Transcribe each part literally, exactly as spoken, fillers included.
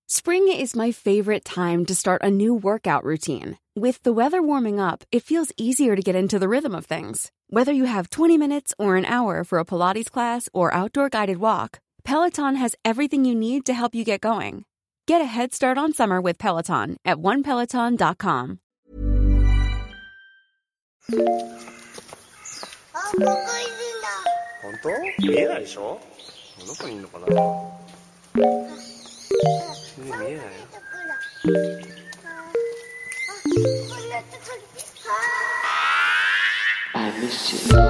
Spring is my favorite time to start a new workout routine. With the weather warming up, it feels easier to get into the rhythm of things. Whether you have twenty minutes or an hour for a Pilates class or outdoor guided walk, Peloton has everything you need to help you get going. Get a head start on summer with Peloton at one peloton dot com. 本当？見えないでしょ？どこにいるのかな？見えないよ。 I miss you.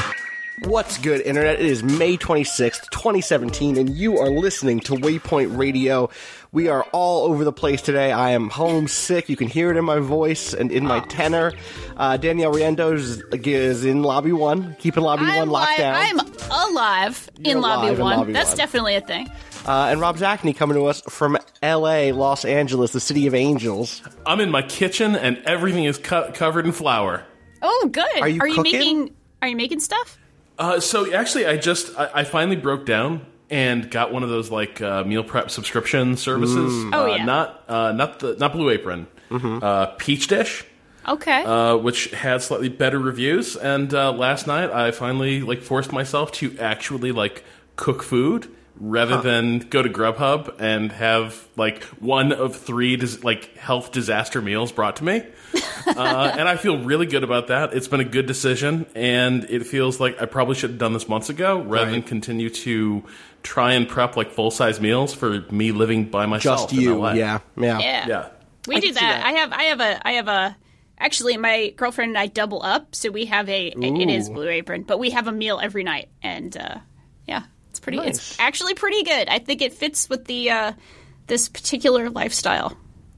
What's good, Internet? It is May twenty-sixth, twenty seventeen, and you are listening to Waypoint Radio. We are all over the place today. I am homesick. You can hear it in my voice and in my tenor. Uh, Danielle Rientos is, is in Lobby one, keeping Lobby I'm one locked li- down. I'm alive You're in Lobby alive in one. Lobby That's one. definitely a thing. Uh, and Rob Zachney coming to us from L A, Los Angeles, the city of angels. I'm in my kitchen, and everything is co- covered in flour. Oh, good. Are you you cooking? making? Are you making stuff? Uh, so actually, I just I, I finally broke down and got one of those like uh, meal prep subscription services. Mm. Oh, uh, yeah. Not uh, not the not Blue Apron. Mm-hmm. Uh, Peach Dish, Okay. uh, which had slightly better reviews. And uh, last night, I finally like forced myself to actually like cook food rather Huh. than go to Grubhub and have like one of three dis- like health disaster meals brought to me. uh, and I feel really good about that. It's been a good decision, and it feels like I probably should have done this months ago rather Right. than continue to try and prep like full size meals for me living by myself. Just in you, L A. yeah, yeah. yeah. yeah. We I do can see that. that. I have. I have a. I have a. Actually, my girlfriend and I double up, so we have a. It is Ooh. Blue Apron, but we have a meal every night, and uh, yeah, it's pretty. Nice. It's actually pretty good. I think it fits with the uh, this particular lifestyle.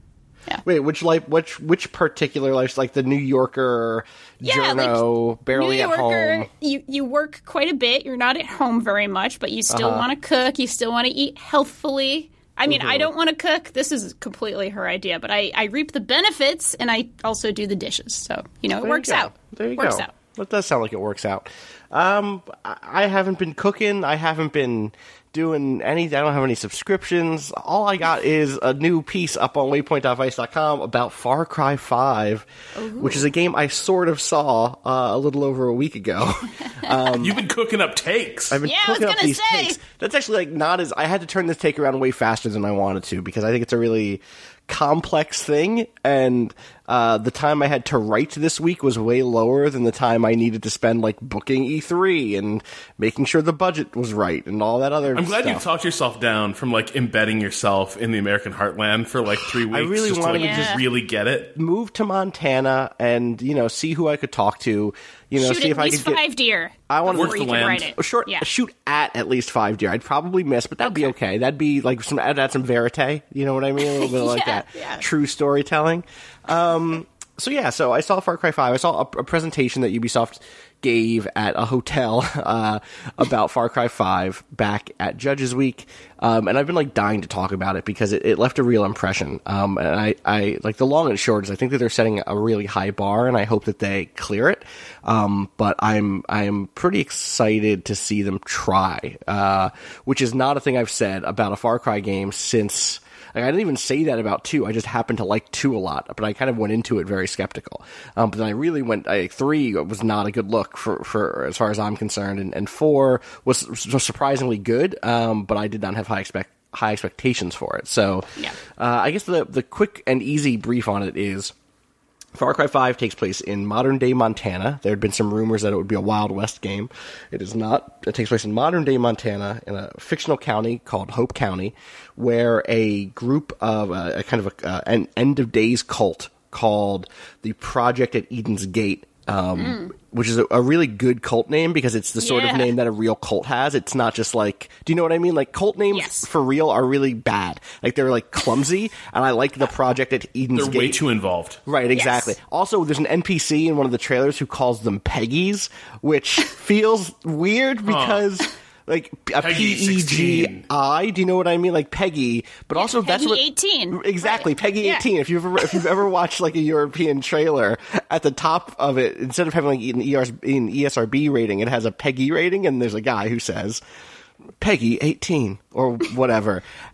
Wait, which life? Which which particular life? Like the New Yorker, Yeah, journo, like barely New at Yorker, home. You you work quite a bit. You're not at home very much, but you still Uh-huh. want to cook. You still want to eat healthfully. I mean, Mm-hmm. I don't want to cook. This is completely her idea, but I, I reap the benefits, and I also do the dishes. So, you know, it There works you go. out. There you works go. out. That does sound like it works out. Um, I I haven't been cooking. I haven't been doing any. I don't have any subscriptions. All I got is a new piece up on waypoint dot vice dot com about Far Cry five, which is a game I sort of saw uh, a little over a week ago. You've been cooking up takes. I've been Yeah, I was cooking up gonna these say. takes. That's actually like not as I had to turn this take around way faster than I wanted to because I think it's a really complex thing, and uh, the time I had to write this week was way lower than the time I needed to spend like booking E three and making sure the budget was right and all that other I'm glad stuff. you talked yourself down from like embedding yourself in the American heartland for like three weeks. really just to, wanted like, to just just- really get it. Move to Montana and you know see who I could talk to. You know, Shoot see at if I least could get five deer. I wanna before work you the can land. write it. a short Yeah. shoot at at least five deer. I'd probably miss, but that'd be okay. That'd be like some add, add some verite. You know what I mean? A little bit like Yeah, that yeah. true storytelling. Um, so yeah, so I saw Far Cry five. I saw a, a presentation that Ubisoft gave at a hotel uh, about Far Cry five back at Judges Week, um, and I've been like dying to talk about it because it, it left a real impression. Um, and I, I like the long and short is I think that they're setting a really high bar, and I hope that they clear it. Um, but I'm I'm pretty excited to see them try, uh, which is not a thing I've said about a Far Cry game since. Like, I didn't even say that about two. I just happened to like two a lot, but I kind of went into it very skeptical. Um, but then I really went. I, three was not a good look for, for as far as I'm concerned, and, and four was, was surprisingly good. Um, but I did not have high expect high expectations for it. So, Yeah. uh, I guess the the quick and easy brief on it is. Far Cry five takes place in modern-day Montana. There had been some rumors that it would be a Wild West game. It is not. It takes place in modern-day Montana in a fictional county called Hope County, where a group of uh, a kind of a, uh, an end-of-days cult called the Project at Eden's Gate, um, which is a, a really good cult name because it's the sort Yeah. of name that a real cult has. It's not just like, do you know what I mean? Like cult names Yes. for real are really bad. Like they're like clumsy, and I like the Project at Eden's They're Gate. way too involved. Right, exactly. Yes. Also, there's an N P C in one of the trailers who calls them Peggies, which feels weird because, like, a P Peggy E G I, do you know what I mean? Like Peggy, but also that's Peggy what... eighteen. Exactly, Right. Peggy Yeah. eighteen. If you've ever, if you've ever watched, like, a European trailer, at the top of it, instead of having, like, an E R, an E S R B rating, it has a Peggy rating, and there's a guy who says... Peggy eighteen or whatever.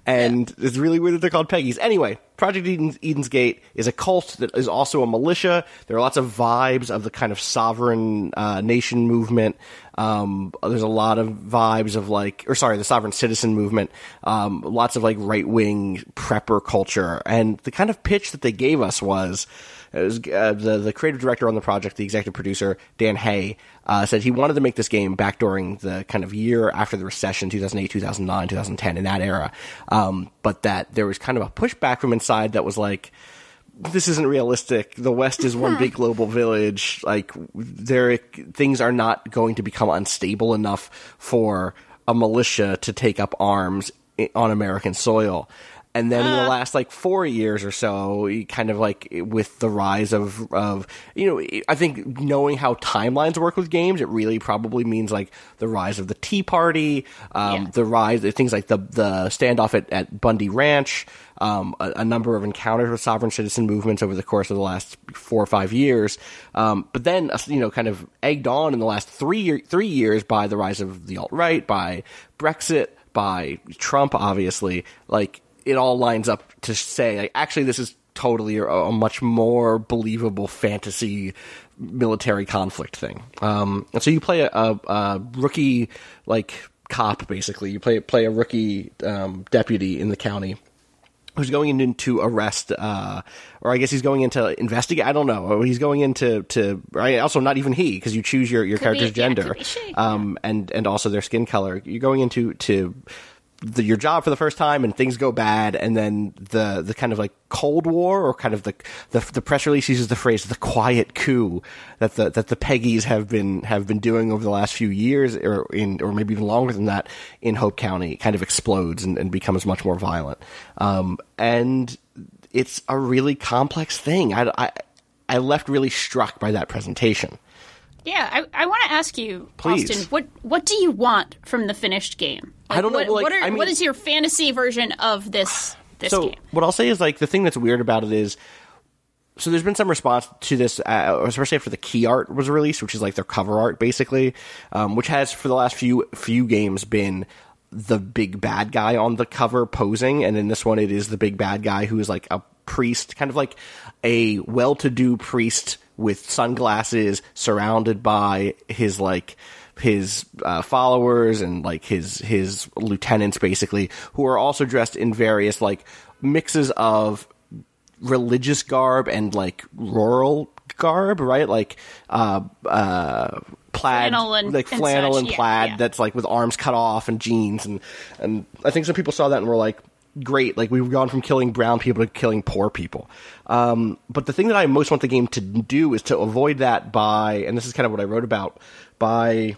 And yeah. It's really weird that they're called Peggies. Anyway, Project Eden's, Eden's Gate is a cult that is also a militia. There are lots of vibes of the kind of sovereign uh, nation movement. Um, there's a lot of vibes of like, or sorry, the sovereign citizen movement. Um, lots of like right-wing prepper culture. And the kind of pitch that they gave us was, it was uh, the, the creative director on the project, the executive producer, Dan Hay, uh, said he wanted to make this game back during the kind of year after the recession, two thousand eight, two thousand nine, two thousand ten, in that era. Um, but that there was kind of a pushback from inside that was like, this isn't realistic. The West is one big global village. Like, there, things are not going to become unstable enough for a militia to take up arms on American soil. And then in the last, like, four years or so, kind of like with the rise of, of, you know, I think knowing how timelines work with games, it really probably means, like, the rise of the Tea Party, um, yeah. the rise of things like the, the standoff at, at Bundy Ranch, um, a, a number of encounters with sovereign citizen movements over the course of the last four or five years. Um, but then, you know, kind of egged on in the last three, year, three years by the rise of the alt-right, by Brexit, by Trump, obviously, like, it all lines up to say, like, actually, this is totally a, a much more believable fantasy military conflict thing. Um, and so you play a, a, a rookie, like, cop, basically. You play play a rookie um, deputy in the county who's going in to arrest, uh, or I guess he's going in to investigate. I don't know. He's going into to right, also not even he, because you choose your, your character's be, gender, yeah, she, um, yeah. and and also their skin color. You're going into to The, your job for the first time, and things go bad, and then the the kind of like Cold War, or kind of the the, the press release uses the phrase "the quiet coup" that the that the Peggies have been have been doing over the last few years, or in or maybe even longer than that, in Hope County, kind of explodes and, and becomes much more violent. Um, and it's a really complex thing. I, I I left really struck by that presentation. Yeah, I, I want to ask you, Please. Austin, what what do you want from the finished game? Like, I don't know. What, Like, what, are, I mean, what is your fantasy version of this this so game? What I'll say is, like, the thing that's weird about it is, so there's been some response to this, uh, especially after the key art was released, which is like their cover art, basically, um, which has for the last few few games been the big bad guy on the cover posing, and in this one it is the big bad guy who is like a priest, kind of like a well-to-do priest with sunglasses, surrounded by his like his uh, followers and like his his lieutenants, basically, who are also dressed in various like mixes of religious garb and like rural garb, right? Like uh, uh, plaid, flannel and, like and flannel such. and Yeah, plaid yeah. that's like with arms cut off and jeans, and and I think some people saw that and were like, great, like we've gone from killing brown people to killing poor people. Um, but the thing that I most want the game to do is to avoid that by, and this is kind of what I wrote about, by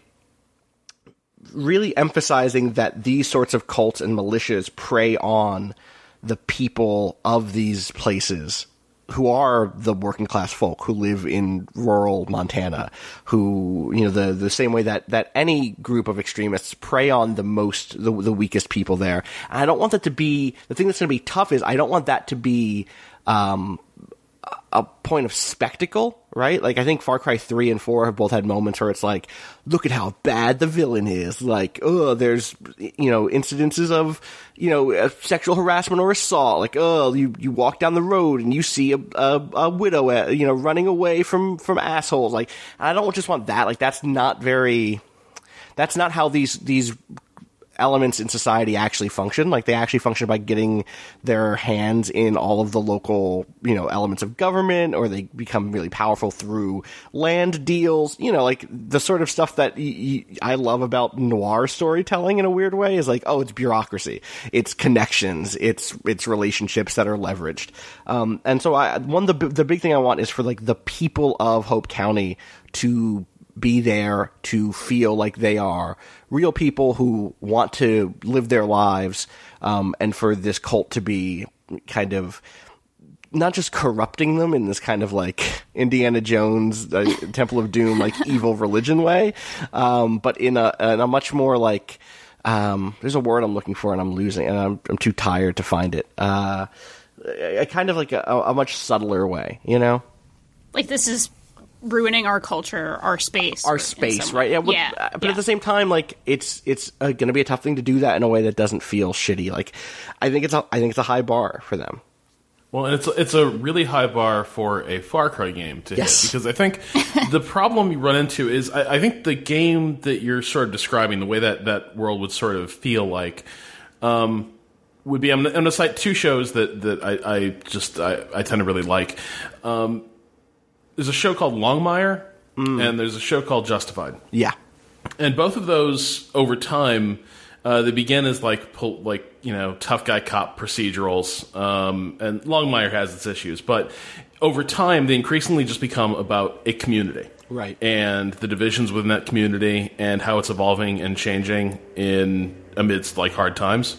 really emphasizing that these sorts of cults and militias prey on the people of these places, who are the working class folk who live in rural Montana, who, you know, the, the same way that, that any group of extremists prey on the most, the, the weakest people there. And I don't want that to be, the thing that's going to be tough is I don't want that to be, um, a point of spectacle, right? Like, I think Far Cry three and four have both had moments where it's like, look at how bad the villain is. Like, oh, there's, you know, incidences of, you know, uh, sexual harassment or assault. Like, oh, you, you walk down the road and you see a, a, a widow, uh, you know, running away from, from assholes. Like, I don't just want that. Like, that's not very, that's not how these, these elements in society actually function. Like, they actually function by getting their hands in all of the local, you know, elements of government, or they become really powerful through land deals. You know, like the sort of stuff that y- y- I love about noir storytelling in a weird way is like, oh, it's bureaucracy, it's connections, it's it's relationships that are leveraged. Um, and so I one the the big thing I want is for like the people of Hope County to be there, to feel like they are real people who want to live their lives, um, and for this cult to be kind of not just corrupting them in this kind of like Indiana Jones, uh, Temple of Doom, like evil religion way, um, but in a, in a much more like, um, there's a word I'm looking for and I'm losing, and I'm, I'm too tired to find it. Uh, a, a kind of like a, a much subtler way, you know? Like, this is ruining our culture, our space, our space, right? Yeah, but, yeah, uh, but yeah. at the same time, like it's it's uh, going to be a tough thing to do that in a way that doesn't feel shitty. Like, I think it's a, I think it's a high bar for them. Well, and it's it's a really high bar for a Far Cry game to yes. hit, because I think the problem you run into is I, I think the game that you're sort of describing, the way that that world would sort of feel like, um, would be I'm, I'm going to cite two shows that that I, I just I, I tend to really like. Um, there's a show called Longmire, mm. and there's a show called Justified. Yeah, and both of those over time. Uh, they begin as like pol- like you know tough guy cop procedurals, um, and Longmire has its issues, but over time they increasingly just become about a community, right? And the divisions within that community and how it's evolving and changing in amidst like hard times,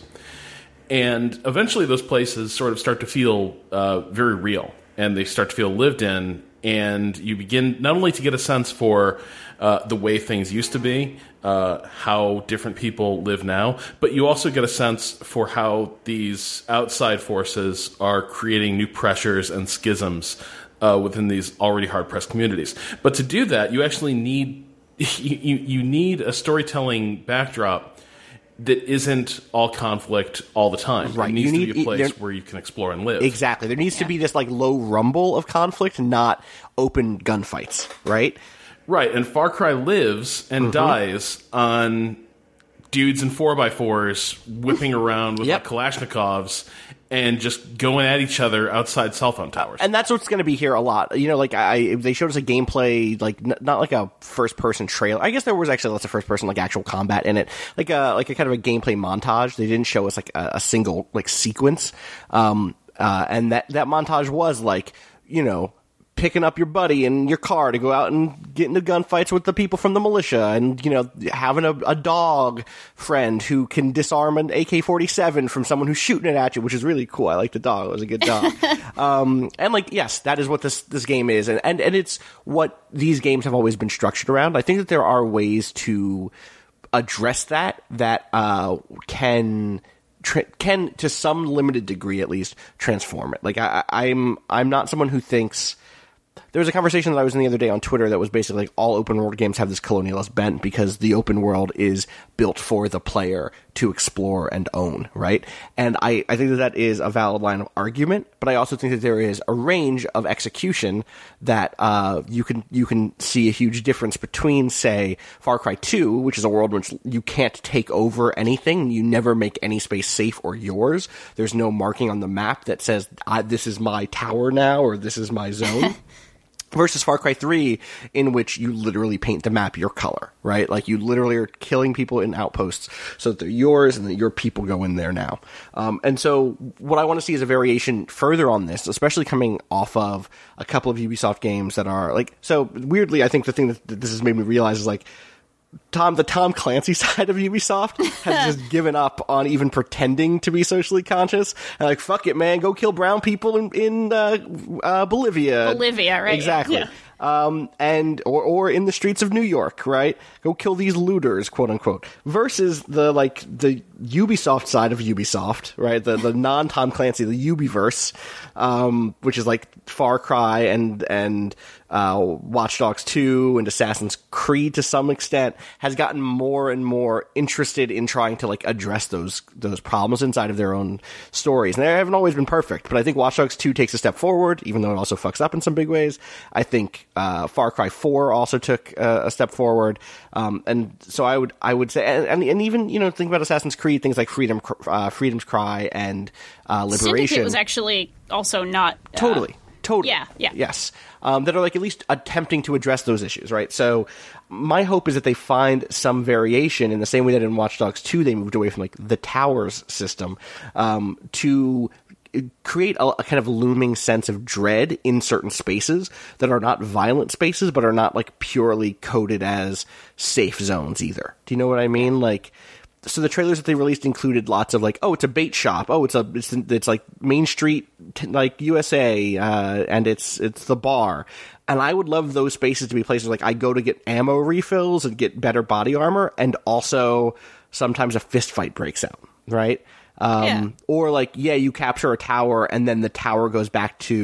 and eventually those places sort of start to feel uh, very real, and they start to feel lived in, and you begin not only to get a sense for uh, the way things used to be. Uh, how different people live now, but you also get a sense for how these outside forces are creating new pressures and schisms uh, within these already hard-pressed communities. But to do that, you actually need you, you, you need a storytelling backdrop that isn't all conflict all the time. Right. It needs you need, to be a place there, where you can explore and live. Exactly. There needs yeah. to be this like low rumble of conflict, not open gunfights, right? Right, and Far Cry lives and mm-hmm. dies on dudes in four by fours whipping around with yep. like Kalashnikovs and just going at each other outside cell phone towers. And that's what's going to be here a lot. You know, like I, they showed us a gameplay, like n- not like a first-person trailer. I guess there was actually lots of first-person, like actual combat in it, like a like a kind of a gameplay montage. They didn't show us like a, a single like sequence, um, uh, and that that montage was like, you know, picking up your buddy in your car to go out and get into gunfights with the people from the militia, and, you know, having a, a dog friend who can disarm an A K forty-seven from someone who's shooting it at you, which is really cool. I like the dog. It was a good dog. um, and, like, yes, that is what this, this game is, and, and, and it's what these games have always been structured around. I think that there are ways to address that that uh, can... Tra- can, to some limited degree at least, transform it. Like, I, I'm I'm not someone who thinks... There was a conversation that I was in the other day on Twitter that was basically like all open world games have this colonialist bent because the open world is built for the player to explore and own, right? And I, I think that that is a valid line of argument, but I also think that there is a range of execution that uh, you can you can see a huge difference between, say, Far Cry two, which is a world in which you can't take over anything, you never make any space safe or yours. There's no marking on the map that says, I, this is my tower now, or this is my zone. Versus Far Cry three, in which you literally paint the map your color, right? Like, you literally are killing people in outposts so that they're yours and that your people go in there now. Um, and so what I want to see is a variation further on this, especially coming off of a couple of Ubisoft games that are, like... So, weirdly, I think the thing that this has made me realize is, like, Tom, the Tom Clancy side of Ubisoft has just given up on even pretending to be socially conscious. And like, fuck it, man, go kill brown people in, in uh, uh, Bolivia. Bolivia, right? Exactly. Yeah. Um, and, or, or in the streets of New York, right? Go kill these looters, quote unquote. Versus the, like, the Ubisoft side of Ubisoft, right? The, the non-Tom Clancy, the Ubiverse, um, which is like Far Cry and, and, uh, Watch Dogs two and Assassin's Creed to some extent, has gotten more and more interested in trying to, like, address those, those problems inside of their own stories. And they haven't always been perfect, but I think Watch Dogs two takes a step forward, even though it also fucks up in some big ways. I think, Uh, Far Cry four also took uh, a step forward, um, and so I would I would say, and, and, and even, you know, think about Assassin's Creed, things like Freedom, uh, Freedom's Cry and uh, Liberation. Syndicate was actually also not uh, totally, totally, yeah, yeah, yes, um, that are like at least attempting to address those issues, right? So my hope is that they find some variation in the same way that in Watch Dogs two they moved away from like the towers system um, to create a, a kind of looming sense of dread in certain spaces that are not violent spaces, but are not like purely coded as safe zones either. Do you know what I mean? Like, so the trailers that they released included lots of like, oh, it's a bait shop. Oh, it's a, it's, it's like Main Street, like U S A, uh, and it's, it's the bar. And I would love those spaces to be places like I go to get ammo refills and get better body armor. And also sometimes a fist fight breaks out, right? Um, yeah. Or like, yeah, you capture a tower and then the tower goes back to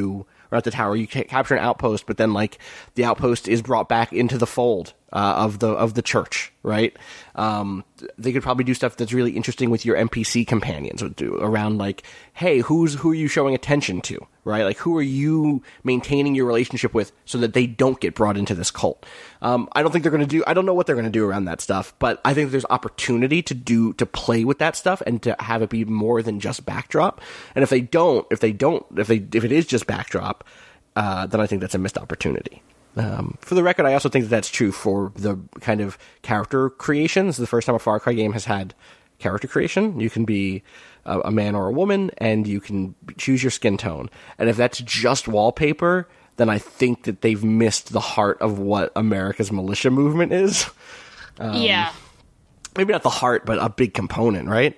or at the tower. You ca- capture an outpost, but then like the outpost is brought back into the fold uh, of the of the church, right? Um, they could probably do stuff that's really interesting with your N P C companions would do around like, hey, who's who are you showing attention to, right? Like who are you maintaining your relationship with so that they don't get brought into this cult? Um, I don't think they're going to do. I don't know what they're going to do around that stuff, but I think there's opportunity to do to play with that stuff and to have it be more than just backdrop. And if they don't, if they don't, if they if it is just backdrop, uh, then I think that's a missed opportunity. Um, for the record, I also think that that's true for the kind of character creations. The first time a Far Cry game has had character creation, you can be a, a man or a woman, and you can choose your skin tone. And if that's just wallpaper, then I think that they've missed the heart of what America's militia movement is. Um, yeah. Maybe not the heart, but a big component, right?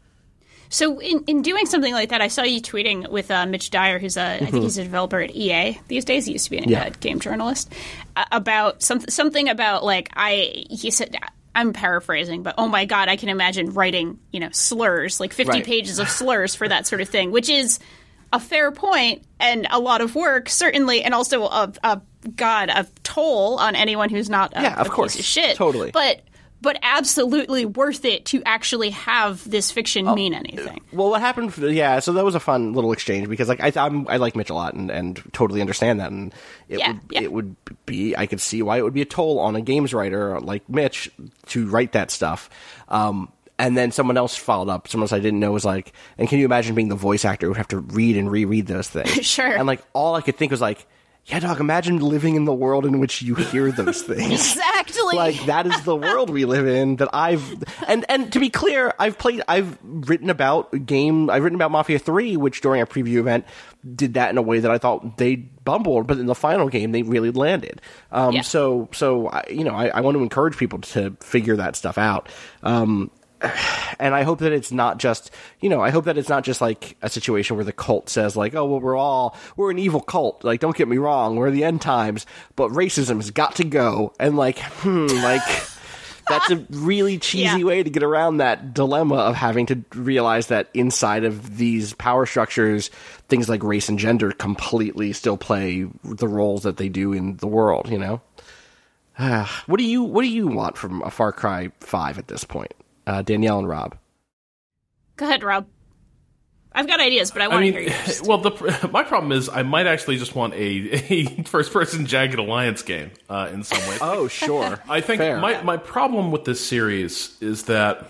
So in, in doing something like that, I saw you tweeting with uh, Mitch Dyer, who's a, mm-hmm. I think he's a developer at E A these days. He used to be a yeah. game journalist. Uh, about some, something about like I. He said, I'm paraphrasing, but oh my god, I can imagine writing you know slurs, like fifty right. pages of slurs for that sort of thing, which is a fair point and a lot of work, certainly, and also a, a god a toll on anyone who's not a, yeah, of a course. piece of shit. Totally, but. But absolutely worth it to actually have this fiction oh, mean anything. Well, what happened? Yeah, so that was a fun little exchange because, like, I I'm, I like Mitch a lot and, and totally understand that, and it yeah, would yeah. it would be I could see why it would be a toll on a games writer like Mitch to write that stuff. Um, and then someone else followed up. Someone else I didn't know was like, and can you imagine being the voice actor who would have to read and reread those things? Sure. And like all I could think was like, yeah, dog, imagine living in the world in which you hear those things. Exactly. Like, that is the world we live in that I've... And and to be clear, I've played... I've written about game... I've written about Mafia three, which during a preview event did that in a way that I thought they bumbled, but in the final game, they really landed. Um, yeah. So, so I, you know, I, I want to encourage people to figure that stuff out. Um And I hope that it's not just, you know, I hope that it's not just like a situation where the cult says like, oh, well, we're all, we're an evil cult. Like, don't get me wrong, we're the end times, but racism has got to go. And like, hmm, like, that's a really cheesy yeah. way to get around that dilemma of having to realize that inside of these power structures, things like race and gender completely still play the roles that they do in the world, you know? What do you, what do you want from a Far Cry five at this point? Uh, Danielle and Rob. Go ahead, Rob. I've got ideas, but I want I mean, to hear yours. Well, the, my problem is I might actually just want a, a first-person Jagged Alliance game uh, in some way. Oh, sure. I think Fair. my my problem with this series is that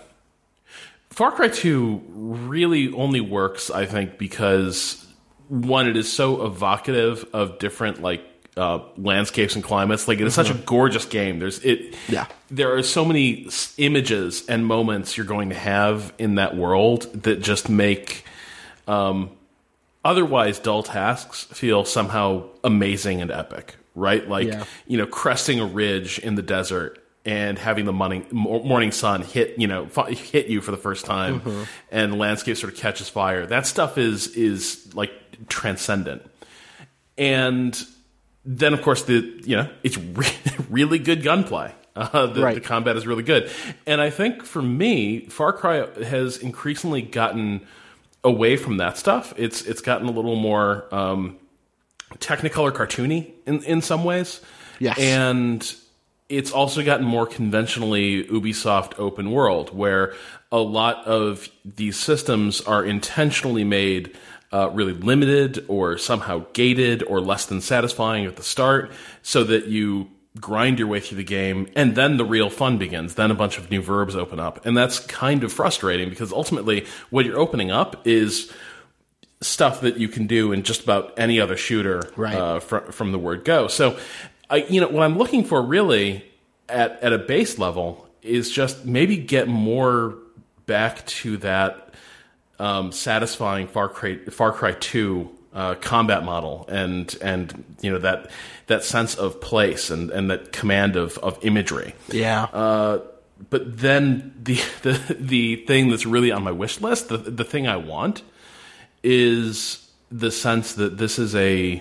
Far Cry two really only works, I think, because one, it is so evocative of different like uh, landscapes and climates. Like it is mm-hmm. such a gorgeous game. There's it. Yeah. There are so many images and moments you're going to have in that world that just make um, otherwise dull tasks feel somehow amazing and epic, right? Like, yeah. you know, cresting a ridge in the desert and having the morning, morning sun hit, you know, hit you for the first time mm-hmm. and the landscape sort of catches fire. That stuff is, is like transcendent. And then, of course, the, you know, it's re- really good gunplay. Uh, the, right. the combat is really good. And I think for me, Far Cry has increasingly gotten away from that stuff. It's it's gotten a little more um, Technicolor cartoony in, in some ways. Yes. And it's also gotten more conventionally Ubisoft open world, where a lot of these systems are intentionally made uh, really limited or somehow gated or less than satisfying at the start so that you grind your way through the game, and then the real fun begins. Then a bunch of new verbs open up. And that's kind of frustrating because ultimately what you're opening up is stuff that you can do in just about any other shooter right. uh, fr- from the word go. So, I, you know, what I'm looking for really at, at a base level is just maybe get more back to that um, satisfying Far Cry, Far Cry two Uh, combat model and and you know that that sense of place and, and that command of, of imagery. Yeah. Uh, but then the, the the thing that's really on my wish list, the the thing I want, is the sense that this is a.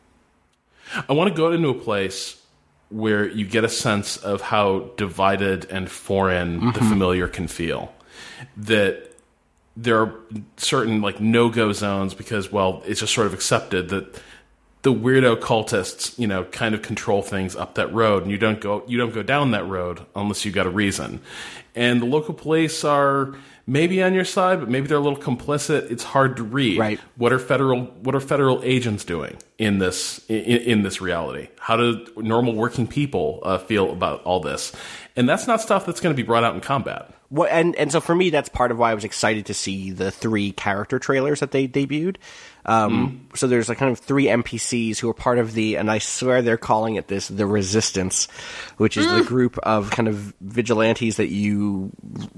I want to go into a place where you get a sense of how divided and foreign mm-hmm. the familiar can feel. That. There are certain like no-go zones because, well, it's just sort of accepted that the weirdo cultists, you know, kind of control things up that road, and you don't go you don't go down that road unless you got a reason. And the local police are maybe on your side, but maybe they're a little complicit. It's hard to read. Right. What are federal What are federal agents doing in this in, in this reality? How do normal working people uh, feel about all this? And that's not stuff that's going to be brought out in combat. Well, and, and so for me, that's part of why I was excited to see the three character trailers that they debuted. Um, mm. So there's like kind of three N P Cs who are part of the, and I swear they're calling it this, the Resistance, which is mm. the group of kind of vigilantes that you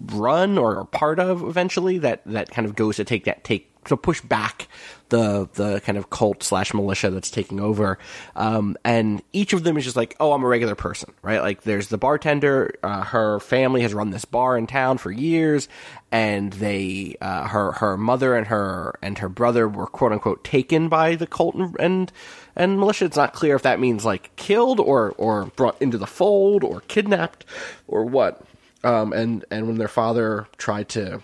run or are part of eventually that, that kind of goes to take that, take, to push back the the kind of cult slash militia that's taking over. Um, and each of them is just like, oh, I'm a regular person, right? Like there's the bartender, uh, her family has run this bar in town for years, and they, uh, her, her mother and her, and her brother were quote unquote taken by the cult and, and, and militia. It's not clear if that means like killed or, or brought into the fold or kidnapped or what. Um, and, and when their father tried to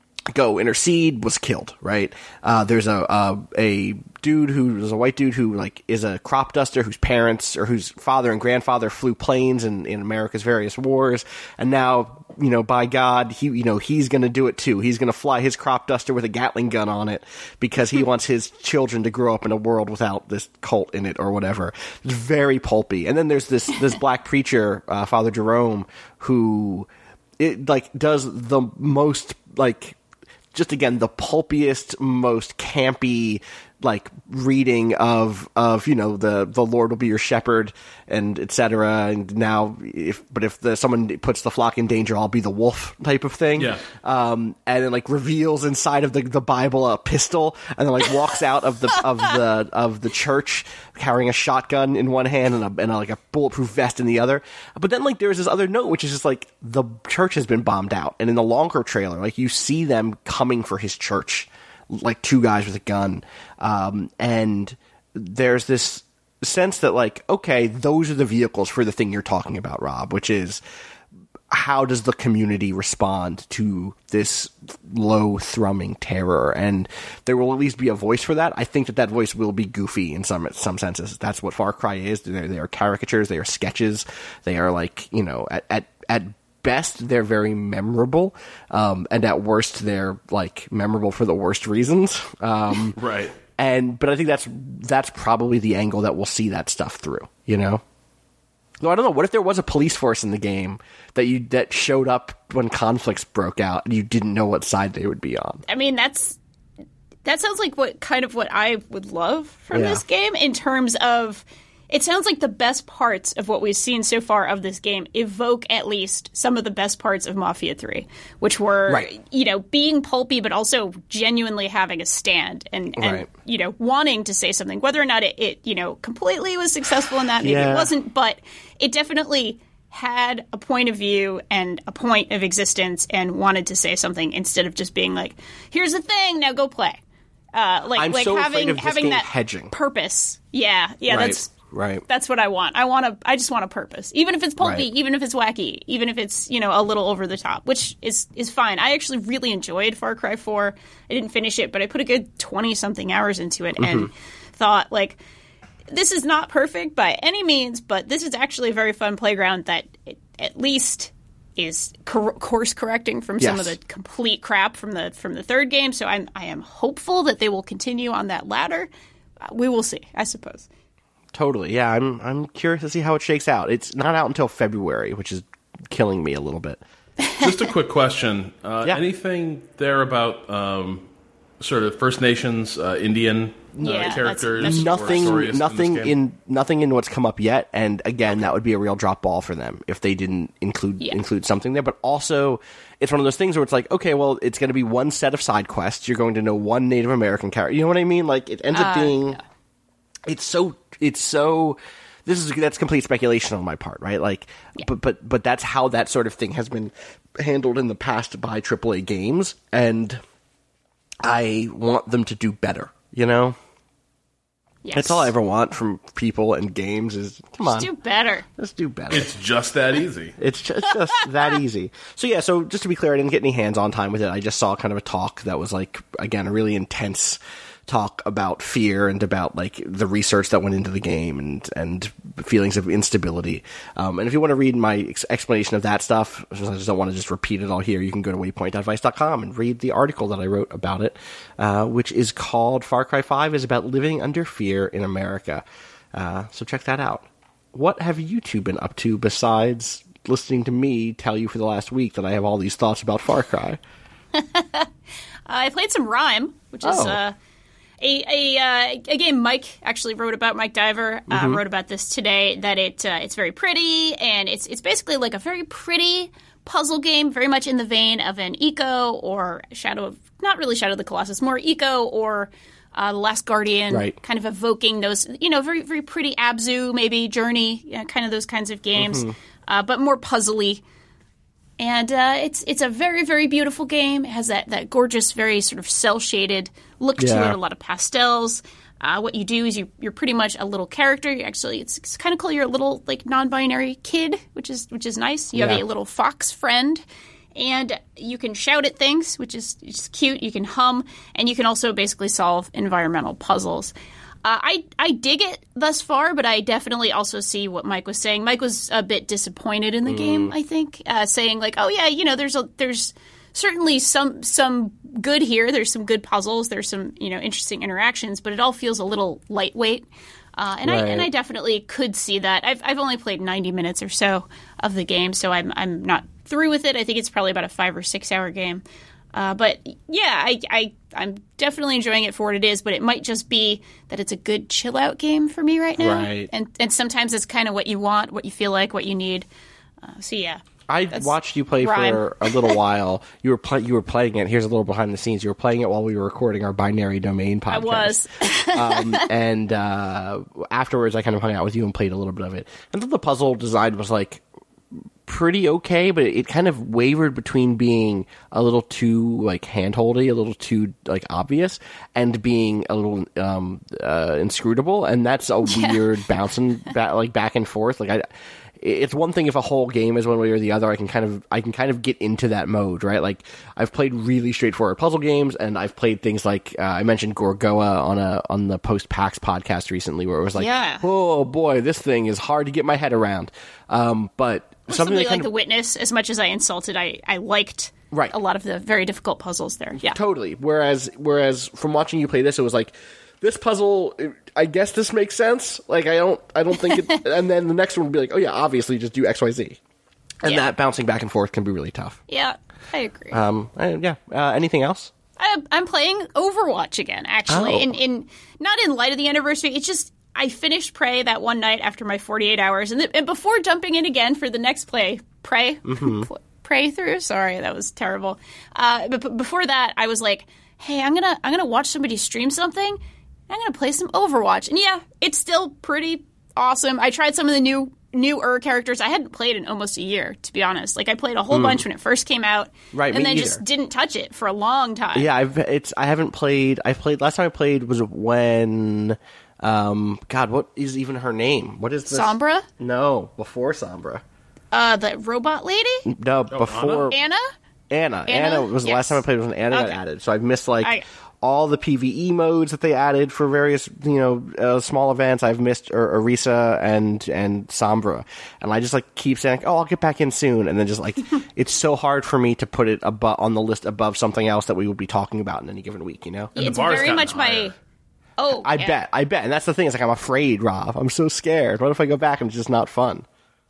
go intercede, was killed, right? Uh, there's a, a, a dude who is a white dude who like is a crop duster whose parents or whose father and grandfather flew planes in, in America's various wars. And now, you know, by God, he, you know, he's going to do it too. He's going to fly his crop duster with a Gatling gun on it because he wants his children to grow up in a world without this cult in it or whatever. It's very pulpy. And then there's this, this black preacher, uh, Father Jerome, who it like does the most like, just again, the pulpiest, most campy, like reading of, of, you know, the, the Lord will be your shepherd and et cetera. And now if, but if the, someone puts the flock in danger, I'll be the wolf type of thing. Yeah. Um, and then like reveals inside of the, the Bible a pistol and then like walks out of the, of the, of the church carrying a shotgun in one hand and a, and a, like a bulletproof vest in the other. But then like there's this other note, which is just like the church has been bombed out. And in the longer trailer, like you see them coming for his church, like two guys with a gun. Um, and there's this sense that like, okay, those are the vehicles for the thing you're talking about, Rob, which is how does the community respond to this low thrumming terror? And there will at least be a voice for that. I think that that voice will be goofy in some, some senses. That's what Far Cry is. They're, they are caricatures. They are sketches. They are like, you know, at, at, at best, they're very memorable, um, and at worst, they're like memorable for the worst reasons. Um, right. And but I think that's that's probably the angle that we'll see that stuff through. You know. No, I don't know. What if there was a police force in the game that you that showed up when conflicts broke out and you didn't know what side they would be on? I mean, that's that sounds like what kind of what I would love from Yeah. this game in terms of. It sounds like the best parts of what we've seen so far of this game evoke at least some of the best parts of Mafia three, which were, Right. you know, being pulpy but also genuinely having a stand and, and Right. you know, wanting to say something. Whether or not it, it, you know, completely was successful in that, maybe Yeah. it wasn't, but it definitely had a point of view and a point of existence and wanted to say something instead of just being like, here's the thing, now go play. Uh, like I'm like so having afraid of this having game that hedging. purpose. Yeah, yeah, Right. that's Right. that's what I want. I want to. I just want a purpose, even if it's pulpy, Right. even if it's wacky, even if it's you know a little over the top, which is is fine. I actually really enjoyed Far Cry four. I didn't finish it, but I put a good twenty something hours into it, and Mm-hmm. thought like, this is not perfect by any means, but this is actually a very fun playground that it, at least is cor- course correcting from some Yes. of the complete crap from the from the third game. So I'm I am hopeful that they will continue on that ladder. Uh, we will see, I suppose. Totally. Yeah, I'm I'm curious to see how it shakes out. It's not out until February, which is killing me a little bit. Just a quick question. Uh, Yeah. Anything there about um, sort of First Nations, uh, Indian uh, Yeah, that's- characters? that's- or Nothing stories nothing in, this game? in nothing in what's come up yet, and again, that would be a real drop ball for them if they didn't include Yeah. include something there. But also, it's one of those things where it's like, okay, well, it's going to be one set of side quests. You're going to know one Native American character. You know what I mean? Like it ends up Uh, being yeah. it's so it's so this is that's complete speculation on my part, right? Like but but but that's how that sort of thing has been handled in the past by triple A games, and I want them to do better, you know? Yes. That's all I ever want from people and games is come on, Just do better. let's do better. It's just that easy. It's just, it's just that easy. So yeah, so just to be clear, I didn't get any hands-on time with it. I just saw kind of a talk that was like, again, a really intense talk about fear and about like the research that went into the game and and feelings of instability. Um, and if you want to read my ex- explanation of that stuff, I just don't want to just repeat it all here, you can go to waypoint dot vice dot com and read the article that I wrote about it, uh, which is called Far Cry five is about living under fear in America. Uh, so check that out. What have you two been up to besides listening to me tell you for the last week that I have all these thoughts about Far Cry? uh, I played some Rime, which is Oh. uh, a a, uh, a game Mike actually wrote about. Mike Diver uh, Mm-hmm. wrote about this today. That it uh, it's very pretty, and it's it's basically like a very pretty puzzle game, very much in the vein of an Eco or Shadow of not really Shadow of the Colossus, more Eco or uh, The Last Guardian, Right. kind of evoking those, you know, very very pretty Abzu, maybe Journey, you know, kind of those kinds of games, Mm-hmm. uh, but more puzzly. And uh, it's it's a very, very beautiful game. It has that, that gorgeous, very sort of cel-shaded look to Yeah. it, a lot of pastels. Uh, what you do is you, you're pretty much a little character. You actually, it's, it's kind of cool. You're a little like non-binary kid, which is which is nice. You have Yeah. a little fox friend, and you can shout at things, which is just cute. You can hum, and you can also basically solve environmental puzzles. Uh, I I dig it thus far, but I definitely also see what Mike was saying. Mike was a bit disappointed in the game, I think, uh, saying like, "Oh yeah, you know, there's a there's certainly some some good here. There's some good puzzles. There's some you know interesting interactions, but it all feels a little lightweight." Uh, and I Right. and I definitely could see that. I've I've only played ninety minutes or so of the game, so I'm I'm not through with it. I think it's probably about a five or six hour game. Uh, but yeah, I, I, I'm definitely enjoying it for what it is, but it might just be that it's a good chill out game for me right now. Right. And, and sometimes it's kind of what you want, what you feel like, what you need. Uh, so yeah. I That's watched you play Rime. for a little while. You were play- you were playing it. Here's a little behind the scenes. You were playing it while we were recording our Binary Domain podcast. I was. um, and uh, afterwards, I kind of hung out with you and played a little bit of it. I thought the puzzle design was like pretty okay, but it kind of wavered between being a little too like handholdy, a little too like obvious, and being a little um, uh, inscrutable. And that's a weird bouncing back, like back and forth. Like I. It's one thing if a whole game is one way or the other. I can kind of I can kind of get into that mode, right? Like I've played really straightforward puzzle games, and I've played things like uh, I mentioned Gorgoa on a on the Post PAX podcast recently, where it was like, Yeah. oh boy, this thing is hard to get my head around. Um, but something Something that like kind The of Witness, as much as I insulted, I, I liked Right. a lot of the very difficult puzzles there. Yeah. totally. Whereas whereas from watching you play this, it was like this puzzle. I guess this makes sense. Like I don't I don't think it. And then the next one would be like, oh yeah, obviously just do X Y Z. And Yeah. that bouncing back and forth can be really tough. Yeah, I agree. Um, I- yeah. Uh, anything else? I, I'm playing Overwatch again, actually. Oh. In, in not in light of the anniversary. It's just I finished Prey that one night after my forty-eight hours, and, th- and before jumping in again for the next play, Prey, Mm-hmm. Prey through. Sorry, that was terrible. Uh, but, but before that, I was like, "Hey, I'm gonna I'm gonna watch somebody stream something. I'm gonna play some Overwatch." And yeah, it's still pretty awesome. I tried some of the new newer characters. I hadn't played in almost a year, to be honest. Like I played a whole bunch when it first came out, Right, and me then either. just didn't touch it for a long time. Yeah, I've it's I haven't played. I played last time I played was when. Um, God, what is even her name? What is this? Sombra, No, before Sombra. uh, the robot lady, No, before Anna. Anna. Anna, Anna? was the Yes. last time I played was when Anna got Okay. added. So I've missed like I- all the PvE modes that they added for various, you know, uh, small events. I've missed Ar- Orisa and and Sombra, and I just like keep saying, "Oh, I'll get back in soon," and then just like it's so hard for me to put it above on the list above something else that we would be talking about in any given week. You know, And the It's bar's very gotten much higher. my. Oh, I yeah. bet, I bet, and that's the thing. Is like I'm afraid, Rob. I'm so scared. What if I go back and it's just not fun?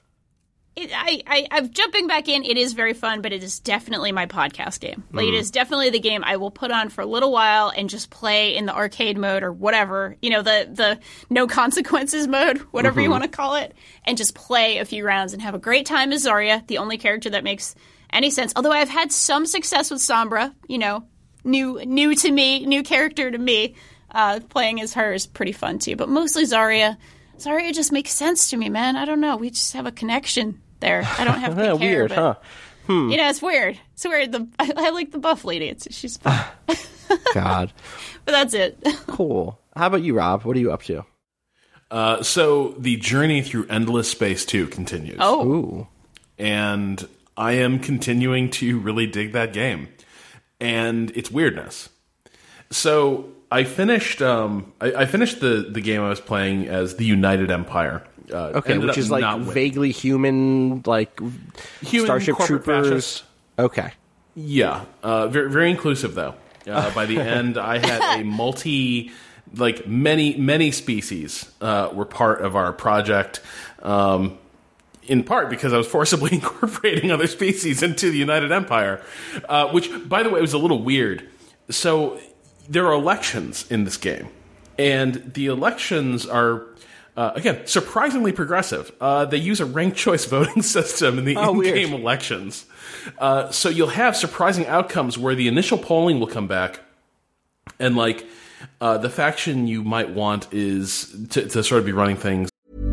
It, I, I, I'm jumping back in. It is very fun, but it is definitely my podcast game. Like, Mm. it is definitely the game I will put on for a little while and just play in the arcade mode or whatever. You know, the, the no consequences mode, whatever Mm-hmm. you want to call it, and just play a few rounds and have a great time as Zarya, the only character that makes any sense. Although I've had some success with Sombra, you know, new, new to me, new character to me. Uh, playing as her is pretty fun too, but mostly Zarya. Zarya just makes sense to me, man. I don't know. We just have a connection there. I don't have to Yeah, care. weird, but, huh? You know, it's weird. It's weird. The I, I like the buff lady. It's she's fun. God, But that's it. cool. How about you, Rob? What are you up to? Uh, so the journey through Endless Space two continues. Oh, Ooh, And I am continuing to really dig that game and its weirdness. So I finished. Um, I, I finished the the game I was playing as the United Empire. Uh, Okay, which is like vaguely human, like Human Starship corporate Troopers. fascist. Okay. Yeah, uh, very very inclusive though. Uh, by the end, I had a multi, like many many species uh, were part of our project. Um, in part because I was forcibly incorporating other species into the United Empire, uh, which, by the way, was a little weird. So there are elections in this game, and the elections are. Uh, again, surprisingly progressive. Uh, they use a ranked choice voting system in the oh, in-game weird. elections. Uh, so you'll have surprising outcomes where the initial polling will come back, and like uh, the faction you might want is to, to sort of be running things.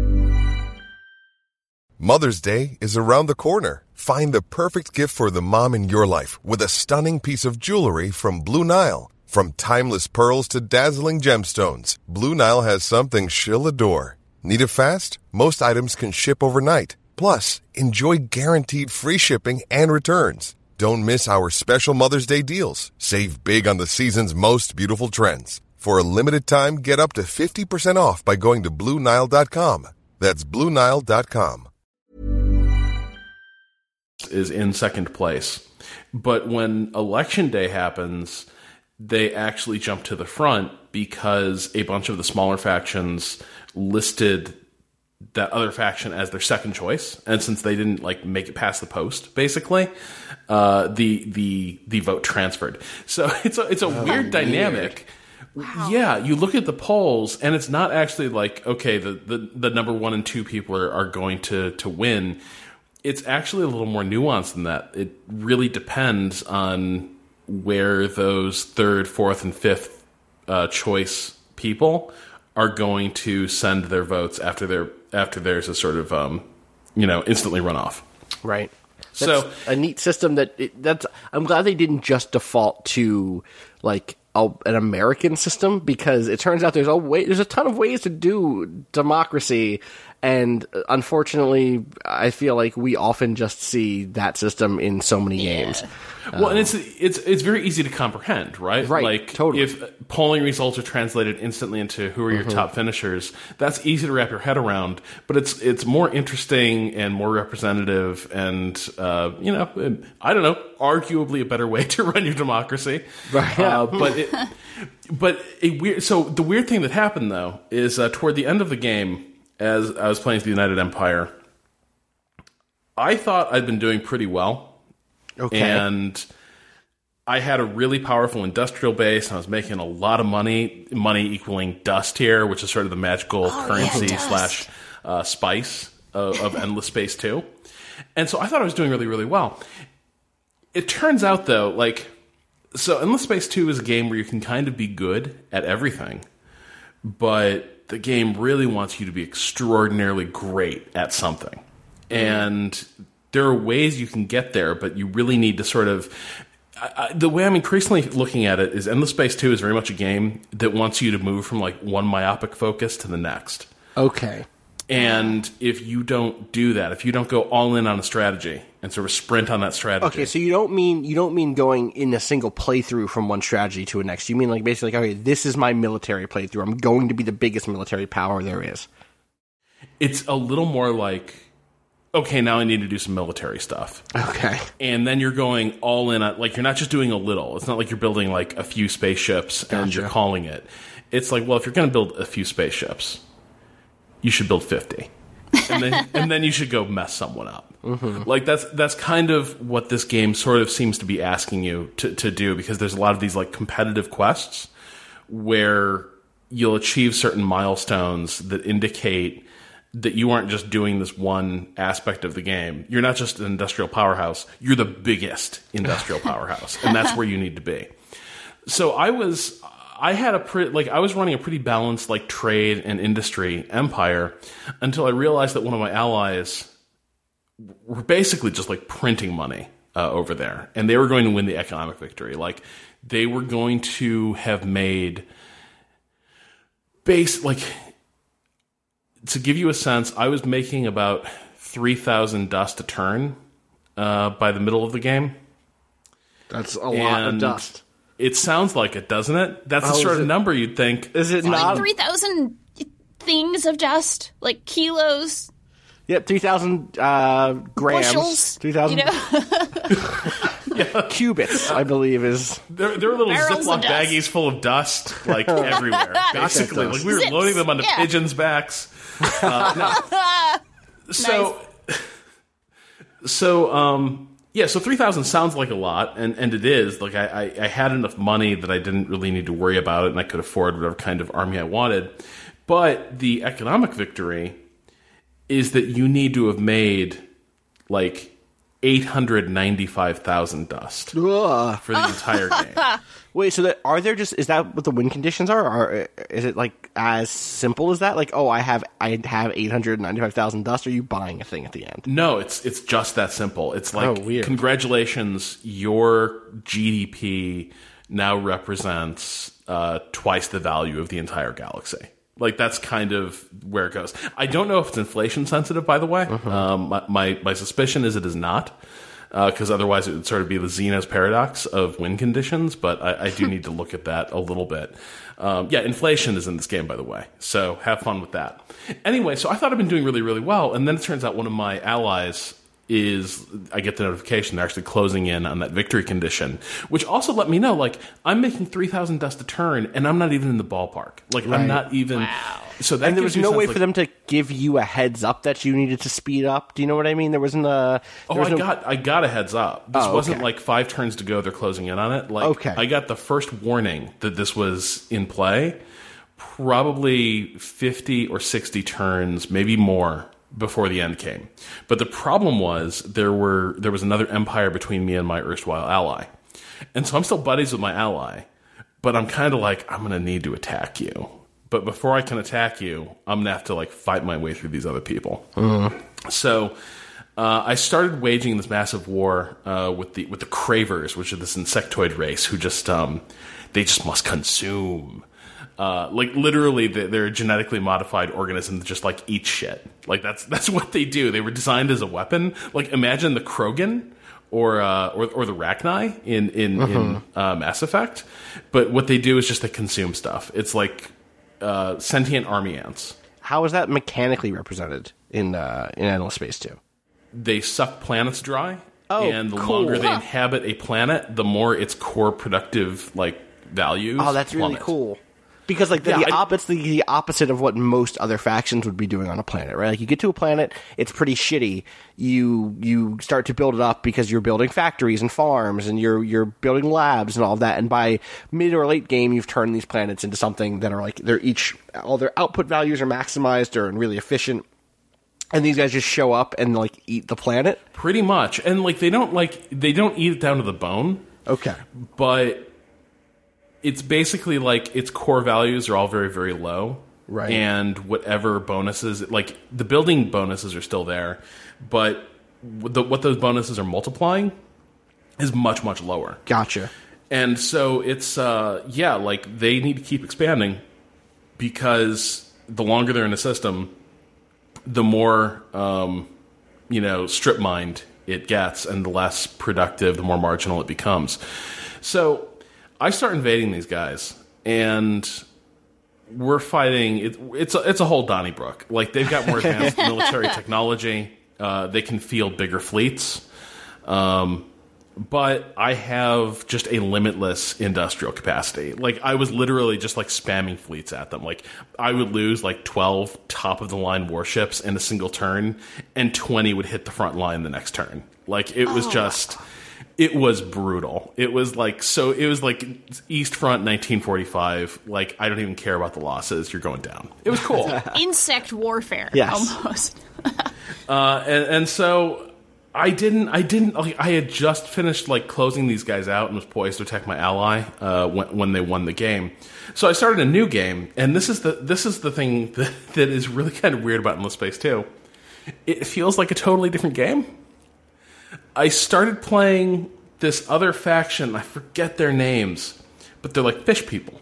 Mother's Day is around the corner. Find the perfect gift for the mom in your life with a stunning piece of jewelry from Blue Nile. From timeless pearls to dazzling gemstones, Blue Nile has something she'll adore. Need it fast? Most items can ship overnight. Plus, enjoy guaranteed free shipping and returns. Don't miss our special Mother's Day deals. Save big on the season's most beautiful trends. For a limited time, get up to fifty percent off by going to Blue Nile dot com. That's Blue Nile dot com. Is in second place. But when election day happens, they actually jump to the front because a bunch of the smaller factions listed that other faction as their second choice, and since they didn't like make it past the post, basically, uh, the the the vote transferred. So it's a it's a oh, weird dynamic. Weird. Wow. Yeah, you look at the polls, and it's not actually like okay, the the, the number one and two people are, are going to to win. It's actually a little more nuanced than that. It really depends on where those third, fourth, and fifth uh, choice people are going to send their votes after their after there's a sort of um, you know instantly run off. Right. That's so a neat system that it, that's. I'm glad they didn't just default to like a, an American system, because it turns out there's a way there's a ton of ways to do democracy. And unfortunately, I feel like we often just see that system in so many yeah. games. Well, um, and it's it's it's very easy to comprehend, right? Right, like, totally. If polling results are translated instantly into who are your mm-hmm. top finishers, that's easy to wrap your head around. But it's it's more interesting and more representative, and uh, you know, I don't know, arguably a better way to run your democracy. Right. Yeah. Uh, but it, but a weird. So the weird thing that happened though is uh, toward the end of the game, as I was playing as the United Empire, I thought I'd been doing pretty well. Okay. And I had a really powerful industrial base, and I was making a lot of money, money equaling dust here, which is sort of the magical oh, currency yeah, slash uh, spice of, of Endless Space two. And so I thought I was doing really, really well. It turns out, though, like, so Endless Space two is a game where you can kind of be good at everything, but the game really wants you to be extraordinarily great at something. And there are ways you can get there, but you really need to sort of... I, I, the way I'm increasingly looking at it is Endless Space two is very much a game that wants you to move from like one myopic focus to the next. Okay. And if you don't do that, if you don't go all in on a strategy and sort of sprint on that strategy... Okay, so you don't mean you don't mean going in a single playthrough from one strategy to the next. You mean like basically, like, okay, this is my military playthrough. I'm going to be the biggest military power there is. It's a little more like, okay, now I need to do some military stuff. Okay. And then you're going all in on, like, you're not just doing a little. It's not like you're building like a few spaceships Gotcha. and you're calling it. It's like, well, if you're going to build a few spaceships, you should build fifty. And then and then you should go mess someone up. Mm-hmm. Like that's that's kind of what this game sort of seems to be asking you to, to do, because there's a lot of these like competitive quests where you'll achieve certain milestones that indicate that you aren't just doing this one aspect of the game. You're not just an industrial powerhouse. You're the biggest industrial powerhouse, and that's where you need to be. So I was... I had a pretty, like, I was running a pretty balanced, like, trade and industry empire until I realized that one of my allies were basically just, like, printing money uh, over there. And they were going to win the economic victory. Like, they were going to have made base, like, to give you a sense, I was making about three thousand dust a turn uh, by the middle of the game. That's a lot and of dust. It sounds like it, doesn't it? That's the Oh, sort is of it- number you'd think. Is it Like not? three thousand things of dust, like kilos, Yep, three thousand uh, grams. bushels. three thousand You know? cubits, I believe, is. There, there were little Barrels of Ziploc dust. baggies full of dust, like, everywhere. Basically, dust. like we were Zips, loading them onto yeah. pigeons' backs. Uh, no. So, so, um, yeah. So three thousand sounds like a lot, and, and it is. Like I, I, I had enough money that I didn't really need to worry about it, and I could afford whatever kind of army I wanted. But the economic victory is that you need to have made like eight hundred ninety-five thousand dust Ugh. for the entire game. Wait, so that, are there just is that what the win conditions are, or is it like as simple as that? Like, oh, I have I have eight hundred ninety five thousand dust. Are you buying a thing at the end? No, it's it's just that simple. It's like, Oh, weird. congratulations, your G D P now represents uh, twice the value of the entire galaxy. Like, that's kind of where it goes. I don't know if it's inflation sensitive, by the way. Uh-huh. Um, my, my my suspicion is it is not, because otherwise it would sort of be the Zeno's paradox of win conditions. But I, I do need to look at that a little bit. Um, yeah, inflation is in this game, by the way. So have fun with that. Anyway, so I thought I'd been doing really, really well. And then it turns out one of my allies is, I get the notification they're actually closing in on that victory condition, which also let me know, like, I'm making three thousand dust a turn, and I'm not even in the ballpark. Like, Right. I'm not even... Wow. So that And there gives was you no a way sense, for like, them to give you a heads up that you needed to speed up. Do you know what I mean? There wasn't a. Oh, there was I no- got I got a heads up. This Oh, wasn't okay. like five turns to go, they're closing in on it. Like, Okay. I got the first warning that this was in play, probably fifty or sixty turns, maybe more, before the end came. But the problem was there were there was another empire between me and my erstwhile ally. And so I'm still buddies with my ally, but I'm kind of like, I'm going to need to attack you. But before I can attack you, I'm going to have to like fight my way through these other people. So uh, I started waging this massive war uh, with the with the Cravers, which are this insectoid race who just um, they just must consume. Uh, like literally, they're a genetically modified organism that just like eats shit. Like that's that's what they do. They were designed as a weapon. Like imagine the Krogan or uh, or or the Rachni in in, in uh, Mass Effect, but what they do is just they consume stuff. It's like uh, sentient army ants. How is that mechanically represented in uh, in Endless Space two? They suck planets dry, Oh, and the cool. longer they Huh. inhabit a planet, the more its core productive like values. Oh, that's really plummet. cool. Because like the, Yeah, the, I- op- it's the, the opposite of what most other factions would be doing on a planet, right? Like you get to a planet, it's pretty shitty. You you start to build it up because you're building factories and farms, and you're you're building labs and all of that. And by mid or late game, you've turned these planets into something that are like they're each all their output values are maximized or and really efficient. And these guys just show up and like eat the planet. Pretty much, and like they don't like they don't eat it down to the bone, Okay. but it's basically like its core values are all very very low, Right. And whatever bonuses, like the building bonuses are still there, but the, what those bonuses are multiplying is much much lower. Gotcha. And so it's, uh, yeah, like they need to keep expanding because the longer they're in the system, the more, um, you know, strip mined it gets and the less productive, the more marginal it becomes. So I start invading these guys and we're fighting. It, it's, a, it's a whole Donnybrook. Like they've got more advanced military technology. Uh, they can field bigger fleets. Um, But I have just a limitless industrial capacity. Like, I was literally just, like, spamming fleets at them. Like, I would lose, like, twelve top-of-the-line warships in a single turn, and twenty would hit the front line the next turn. Like, it was just... It was brutal. It was, like, so... It was, like, East Front nineteen forty-five. Like, I don't even care about the losses. You're going down. It was cool. Insect warfare, Yes. almost. Uh, and, and so... I didn't. I didn't. Like, I had just finished like closing these guys out and was poised to attack my ally uh, when, when they won the game. So I started a new game, and this is the this is the thing that, that is really kind of weird about Endless Space two. It feels like a totally different game. I started playing this other faction. I forget their names, but they're like fish people,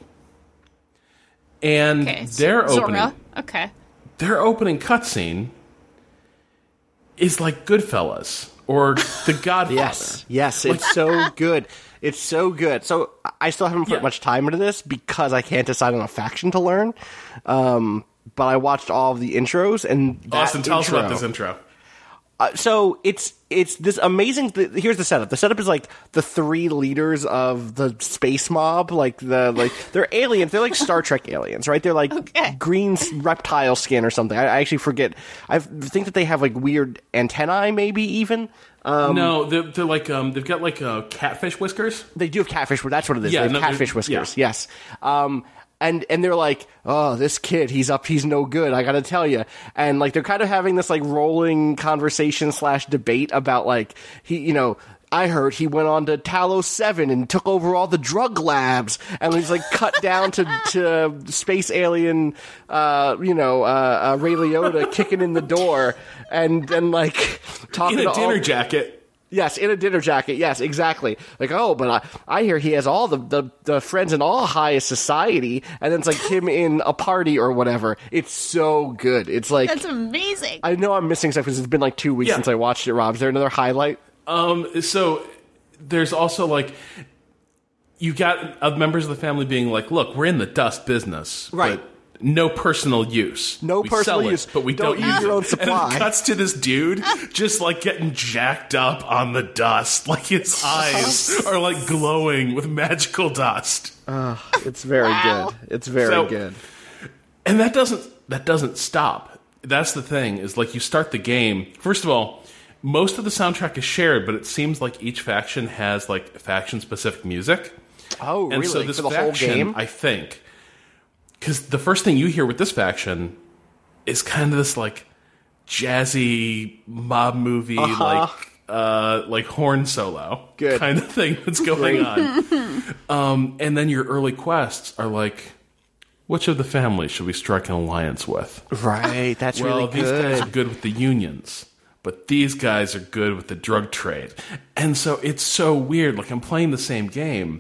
and Okay, their opening Zora. Okay. their opening cutscene is like Goodfellas, or The Godfather. Yes, yes, it's so good. It's so good. So I still haven't put Yeah. much time into this because I can't decide on a faction to learn. Um, but I watched all of the intros, and that Austin, tell intro, us about this intro. Uh, so it's it's this amazing. Th- here's the setup. The setup is like the three leaders of the space mob. Like the like they're aliens. They're like Star Trek aliens, right? They're like Okay. green s- reptile skin or something. I, I actually forget. I think that they have like weird antennae, maybe even. Um, no, they're, they're like um, they've got like uh, catfish whiskers. They do have catfish. That's what it is. Yeah, they have no, catfish they're- whiskers. yeah. Yes. Um, and and they're like, oh, this kid, he's up, he's no good. I gotta tell you. And like they're kind of having this like rolling conversation slash debate about like he, you know. I heard he went on to Talos seven and took over all the drug labs, and he's like cut down to, to space alien, uh, you know, uh, uh, Ray Liotta kicking in the door, and and like talking In a to dinner all, jacket. Yes, in a dinner jacket. Yes, exactly. Like, oh, but I, I hear he has all the, the, the friends in all high society, and then it's like him in a party or whatever. It's so good. It's like That's amazing. I know I'm missing stuff because it's been like two weeks Yeah. since I watched it. Rob, is there another highlight? Um, so there's also like you got uh, members of the family being like, "Look, we're in the dust business, Right. But no personal use. No We personal sell it, use. but we Don't don't, use use your it." own supply. And it cuts to this dude just like getting jacked up on the dust, like his eyes are like glowing with magical dust. It's very Wow. good. It's very So- good. And that doesn't that doesn't stop. That's the thing, is like you start the game. First of all, most of the soundtrack is shared, but it seems like each faction has like faction specific music. Oh, And really? so this For the faction, whole game? I think, because the first thing you hear with this faction is kind of this like jazzy mob movie, Uh-huh. like uh, like horn solo Good. kind of thing that's going on. um, and then your early quests are like, which of the families should we strike an alliance with? Right. That's Well, really these good. guys are good with the unions, but these guys are good with the drug trade. And so it's so weird. Like, I'm playing the same game,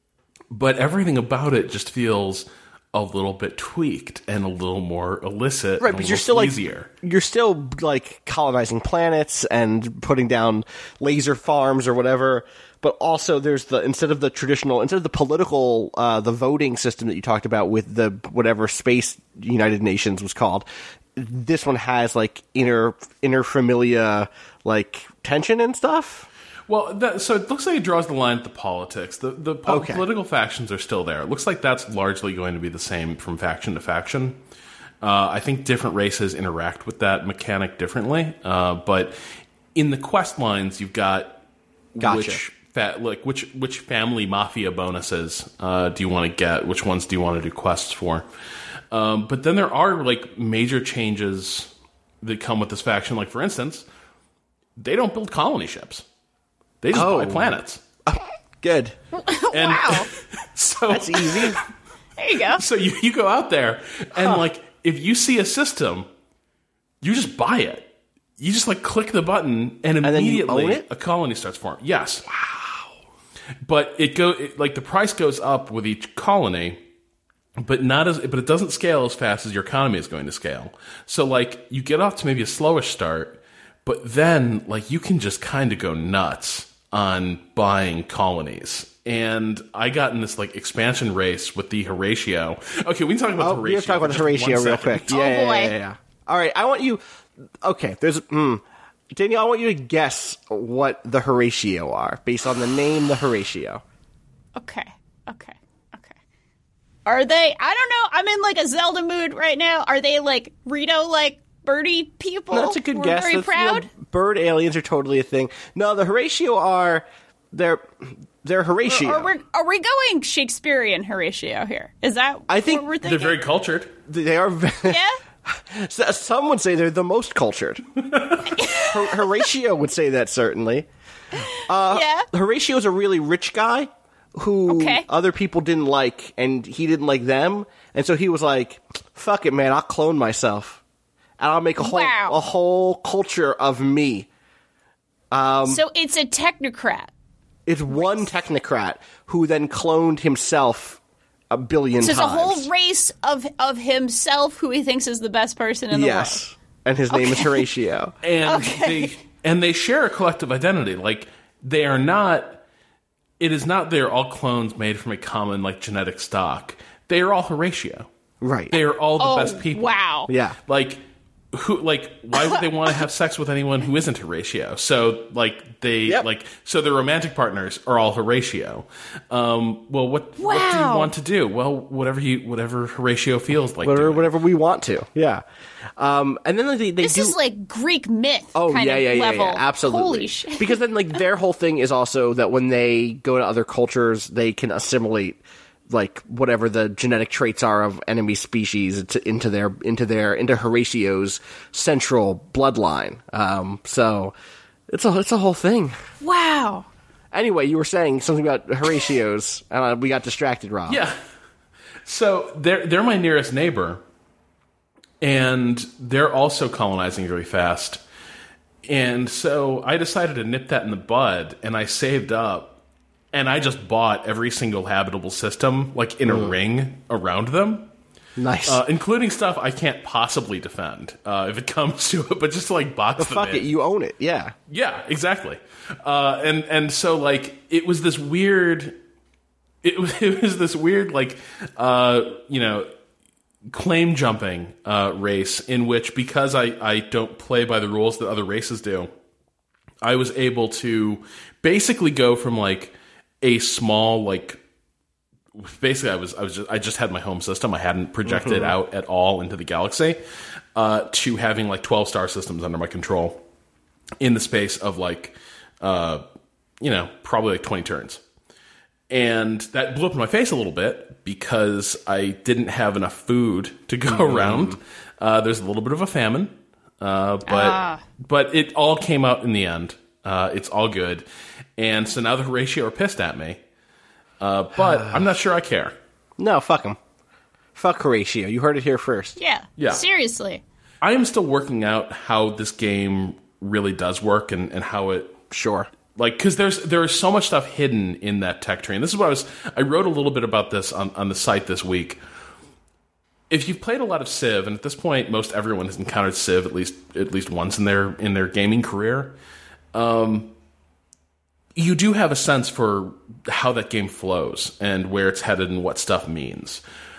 but everything about it just feels a little bit tweaked and a little more illicit, Right, and a but you're little still like easier. you're still like colonizing planets and putting down laser farms or whatever. But also, there's the instead of the traditional, instead of the political, uh, the voting system that you talked about with the whatever Space United Nations was called. This one has like inter inter familia like tension and stuff. Well, that, so it looks like it draws the line at the politics. The the po- Okay. political factions are still there. It looks like that's largely going to be the same from faction to faction. Uh, I think different races interact with that mechanic differently, uh, but in the quest lines, you've got Gotcha. which fa- like which which family mafia bonuses uh, do you want to get? Which ones do you want to do quests for? Um, but then there are like major changes that come with this faction. Like, for instance, they don't build colony ships. They just Oh. buy planets. Good. And Wow. so That's easy. There you go. so you, you go out there and like if you see a system, you just buy it. You just like click the button and then you immediately own it? a colony starts forming. Yes. Wow. But it go it, like the price goes up with each colony, but not as but it doesn't scale as fast as your economy is going to scale. So like you get off to maybe a slowish start, but then like you can just kind of go nuts on buying colonies. And I got in this like expansion race with the Horatio. Okay, we can talk about Oh, the we Horatio. have to talk about for the just Horatio one real second. quick. Yeah, yeah, boy. yeah, yeah, yeah. All right, I want you. Okay, there's. Mm, Danielle, I want you to guess what the Horatio are based on the name, the Horatio. Okay. Okay. Okay. Are they? I don't know. I'm in like a Zelda mood right now. Are they like Rito like birdie people? No, that's a good We're guess. Very That's, you know, proud. bird aliens are totally a thing. No, the Horatio are they're they're Horatio. Are we, are we going Shakespearean Horatio here? Is that I think what we're They're thinking? very cultured. They are. ve- Yeah? Some would say they're the most cultured. Hor- Horatio would say that certainly. yeah. Horatio's a really rich guy who Okay. other people didn't like, and he didn't like them, and so he was like, "Fuck it, man! I'll clone myself, and I'll make a whole Wow. a whole culture of me." So it's a technocrat. It's one technocrat who then cloned himself a billion So it's a times. whole race of of himself who he thinks is the best person in the yes, and his name is Okay. Horatio. And Okay. they and they share a collective identity. Like, they are not, it is not they're all clones made from a common, like, genetic stock. They are all Horatio. Right. They are all the Oh, best people. wow. Yeah. Like, who, like, why would they want to have sex with anyone who isn't Horatio? So, like, they, Yep. like, so their romantic partners are all Horatio. Um, well, what, what do you Wow. want to do? Well, whatever you, whatever Horatio feels like Whatever, doing. whatever we want to. Yeah. Um, and then they, they This do. is like Greek myth Oh kind yeah, of yeah, yeah, level. yeah, absolutely. Holy shit. Because then, like, their whole thing is also that when they go to other cultures, they can assimilate like whatever the genetic traits are of enemy species into, into their into their into Horatio's central bloodline. Um, so it's a it's a whole thing. Wow. Anyway, you were saying something about Horatios, and uh, we got distracted, Rob. Yeah. So they're they're my nearest neighbor, and they're also colonizing really fast. And so I decided to nip that in the bud, and I saved up, and I just bought every single habitable system, like in a ring around them, Nice. uh, including stuff I can't possibly defend uh, if it comes to it, but just to, like, box them Fuck in. it, you own it. Yeah. Yeah, exactly. Uh, and and so, like, it was this weird. It was it was this weird, like, uh, you know, claim jumping uh, race in which, because I I don't play by the rules that other races do, I was able to basically go from, like, a small, like, basically I was I was just, I just had my home system. I hadn't projected Mm-hmm. out at all into the galaxy, uh, to having, like, twelve star systems under my control in the space of, like, uh, you know, probably like twenty turns. And that blew up in my face a little bit because I didn't have enough food to go around. Uh, there's a little bit of a famine, uh, but Ah. but it all came out in the end. Uh, it's all good. And so now the Horatio are pissed at me, uh, but I'm not sure I care. No, fuck him. Fuck Horatio. You heard it here first. Yeah. Yeah. Seriously. I am still working out how this game really does work and, and how it Sure. like, because there's there is so much stuff hidden in that tech tree. And this is what I was. I wrote a little bit about this on, on the site this week. If you've played a lot of Civ, and at this point, most everyone has encountered Civ at least at least once in their in their gaming career, um, you do have a sense for how that game flows and where it's headed and what stuff means.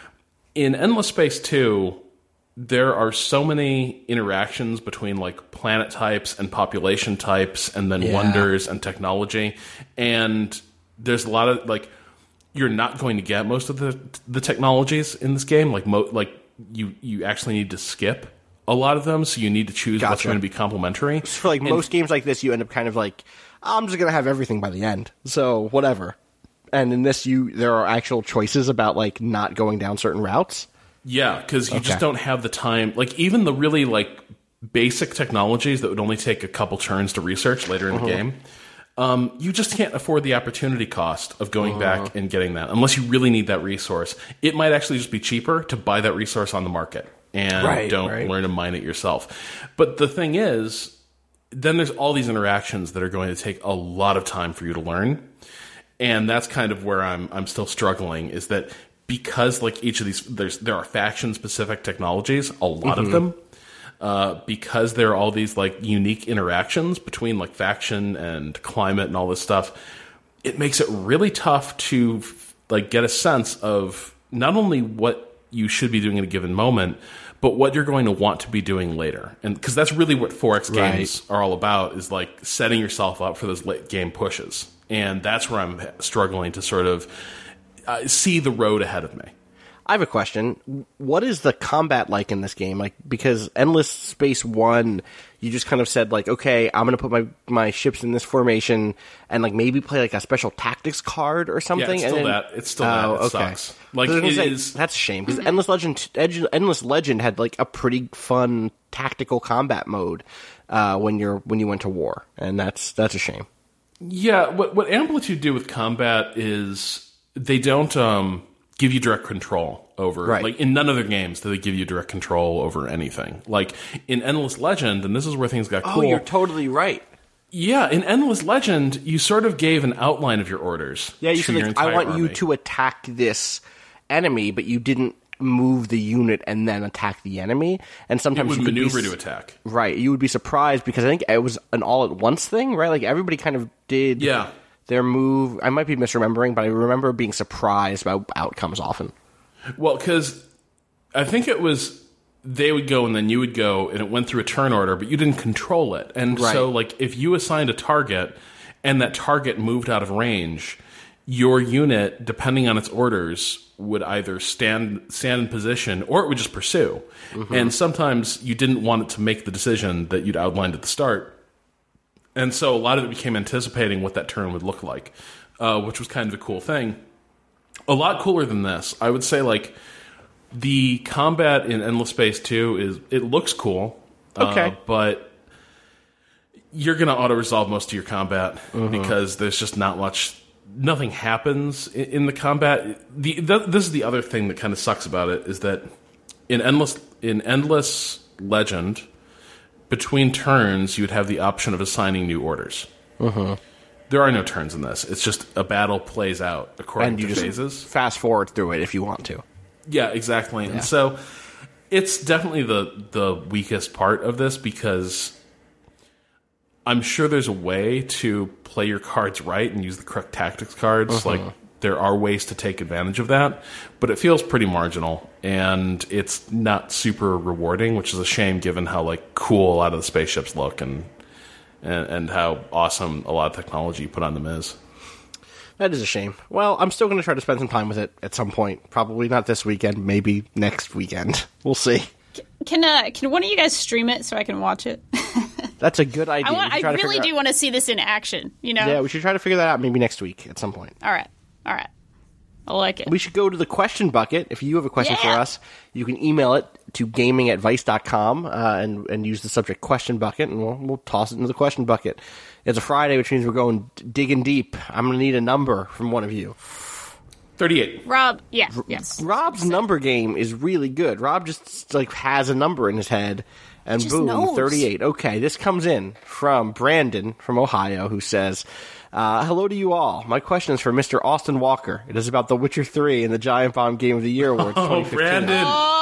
In Endless Space two, there are so many interactions between, like, planet types and population types and then Yeah. wonders and technology. And there's a lot of, like, you're not going to get most of the the technologies in this game. Like, mo- like you, you actually need to skip a lot of them, so you need to choose what's Gotcha. going to be complementary. For, like, And- most games like this, you end up kind of like, I'm just going to have everything by the end. So, whatever. And in this, you there are actual choices about, like, not going down certain routes. Yeah, because you Okay. just don't have the time. Like, even the really, like, basic technologies that would only take a couple turns to research later in the game, um, you just can't afford the opportunity cost of going back and getting that unless you really need that resource. It might actually just be cheaper to buy that resource on the market and Right, don't right. learn to mine it yourself. But the thing is, then there's all these interactions that are going to take a lot of time for you to learn. And that's kind of where I'm I'm still struggling, is that because, like, each of these, there's there are faction specific technologies, a lot of them, uh, because there are all these, like, unique interactions between, like, faction and climate and all this stuff, it makes it really tough to, like, get a sense of not only what you should be doing at a given moment, but what you're going to want to be doing later. And because that's really what four X games are all about, is, like, setting yourself up for those late game pushes. And that's where I'm struggling to sort of uh, see the road ahead of me. I have a question. What is the combat like in this game? Like, because Endless Space one, you just kind of said, like, okay, I'm going to put my, my ships in this formation and, like, maybe play, like, a special tactics card or something. Yeah, it's still and then, that. It's still that. It sucks. Like, I was gonna it say, is- that's a shame, because Endless Legend, Edge, Endless Legend had, like, a pretty fun tactical combat mode uh, when you're when you went to war, and that's that's a shame. Yeah, what what Amplitude do with combat is they don't um, give you direct control over. Right. Like, in none of their games do they give you direct control over anything. Like, in Endless Legend, and this is where things got cool. Oh, you're totally right. Yeah, in Endless Legend, you sort of gave an outline of your orders. Yeah, you to said, your like, I entire want you army. to attack this enemy, but you didn't move the unit and then attack the enemy. And It sometimes would you could be maneuver s- to attack. Right, you would be surprised because I think it was an all-at-once thing, right? Like, everybody kind of did Yeah. their move. I might be misremembering, but I remember being surprised by outcomes often. Well, because I think it was they would go and then you would go, and it went through a turn order, but you didn't control it. And Right. so, like, if you assigned a target and that target moved out of range, your unit, depending on its orders, would either stand stand in position or it would just pursue. And sometimes you didn't want it to make the decision that you'd outlined at the start. And so a lot of it became anticipating what that turn would look like, uh, which was kind of a cool thing. A lot cooler than this. I would say, like, the combat in Endless Space two is, it looks cool. Okay. Uh, but you're going to auto-resolve most of your combat because there's just not much, nothing happens in, in the combat. The, the This is the other thing that kind of sucks about it, is that in Endless, in Endless Legend, between turns, you would have the option of assigning new orders. There are no turns in this. It's just a battle plays out according And you to just phases. fast forward through it if you want to. Yeah, exactly. And so it's definitely the the weakest part of this, because I'm sure there's a way to play your cards right and use the correct tactics cards. Like, there are ways to take advantage of that, but it feels pretty marginal, and it's not super rewarding, which is a shame given how, like, cool a lot of the spaceships look and and, and how awesome a lot of technology you put on them is. That is a shame. Well, I'm still going to try to spend some time with it at some point. Probably not this weekend, maybe next weekend. We'll see. Can uh, can one of you guys stream it so I can watch it? That's a good idea. I, We want, should I try to really figure do out- want to see this in action. You know. Yeah, we should try to figure that out maybe next week at some point. All right. All right. I like it. We should go to the question bucket. If you have a question Yeah. for us, you can email it to gaming at vice dot com uh, and, and use the subject question bucket, and we'll, we'll toss it into the question bucket. It's a Friday, which means we're going d- digging deep. I'm going to need a number from one of you. thirty-eight. Rob. Yeah. Yes. Rob's number game is really good. Rob just like has a number in his head, and Just boom, knows. thirty-eight. Okay, this comes in from Brandon from Ohio, who says, uh, hello to you all. My question is for Mister Austin Walker. It is about The Witcher three and the Giant Bomb Game of the Year Awards Oh, twenty fifteen. Brandon.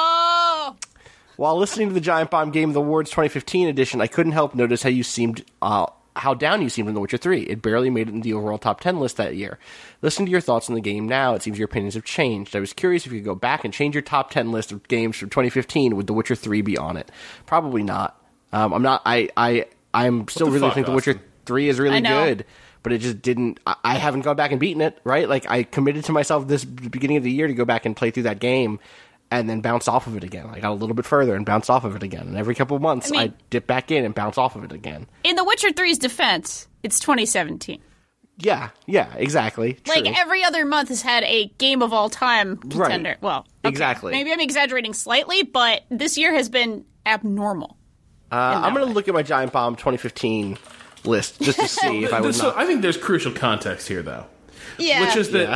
Oh. While listening to the Giant Bomb Game of the Awards twenty fifteen edition, I couldn't help notice how you seemed, uh, how down you seemed in The Witcher three. It barely made it in the overall top ten list that year. Listening to your thoughts on the game now, it seems your opinions have changed. I was curious if you could go back and change your top ten list of games from twenty fifteen. Would The Witcher three be on it? Probably not. Um, I'm not. I. I. I'm still the really fuck, think The Witcher Austin? three is really I know. good. But it just didn't. I, I haven't gone back and beaten it. Right? Like I committed to myself this beginning of the year to go back and play through that game, and then bounce off of it again. I got a little bit further and bounce off of it again. And every couple of months, I, I mean- dip back in and bounce off of it again. In The Witcher three's defense, it's twenty seventeen. Yeah, yeah, exactly. Like True. every other month has had a game of all time contender. Right. Well, okay, Exactly. Maybe I'm exaggerating slightly, but this year has been abnormal. uh, in I'm that going to way. look at my Giant Bomb twenty fifteen list just to see if I would so not. I think there's crucial context here, though. Yeah. Which is that Yeah.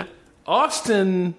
Austin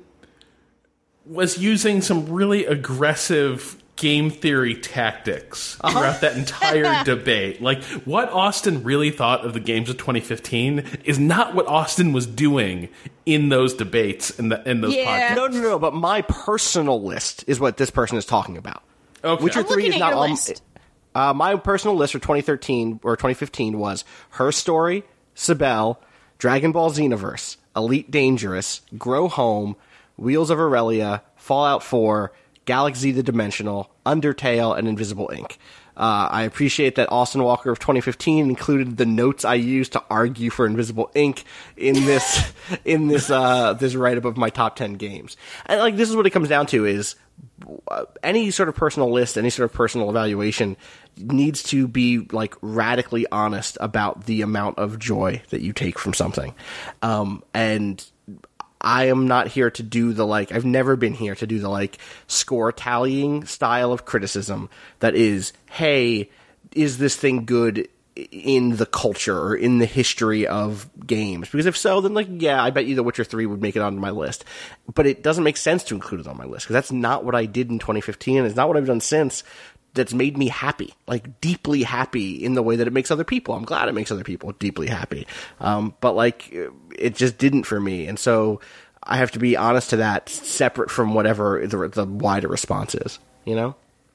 was using some really aggressive game theory tactics Uh-huh. throughout that entire debate. Like, what Austin really thought of the games of twenty fifteen is not what Austin was doing in those debates and the, in those Yeah. podcasts. No, no, no. But my personal list is what this person is talking about. Okay. Witcher I'm three looking is at not your on. list. Uh, my personal list for twenty thirteen or twenty fifteen was Her Story, Sibel, Dragon Ball Xenoverse, Elite Dangerous, Grow Home, Wheels of Aurelia, Fallout four, Galaxy the Dimensional, Undertale, and Invisible Ink. Uh, I appreciate that Austin Walker of twenty fifteen included the notes I used to argue for Invisible Ink in this in this uh, this write up of my top ten games. And like this is what it comes down to is uh, any sort of personal list, any sort of personal evaluation needs to be like radically honest about the amount of joy that you take from something. Um, and I am not here to do the like, I've never been here to do the like score tallying style of criticism that is, hey, is this thing good in the culture or in the history of games? Because if so, then like, yeah, I bet you The Witcher three would make it onto my list. But it doesn't make sense to include it on my list because that's not what I did in twenty fifteen. And it's not what I've done since. That's made me happy, like deeply happy in the way that it makes other people. I'm glad it makes other people deeply happy. Um, but like, it just didn't for me. And so I have to be honest to that, separate from whatever the, the wider response is. You know?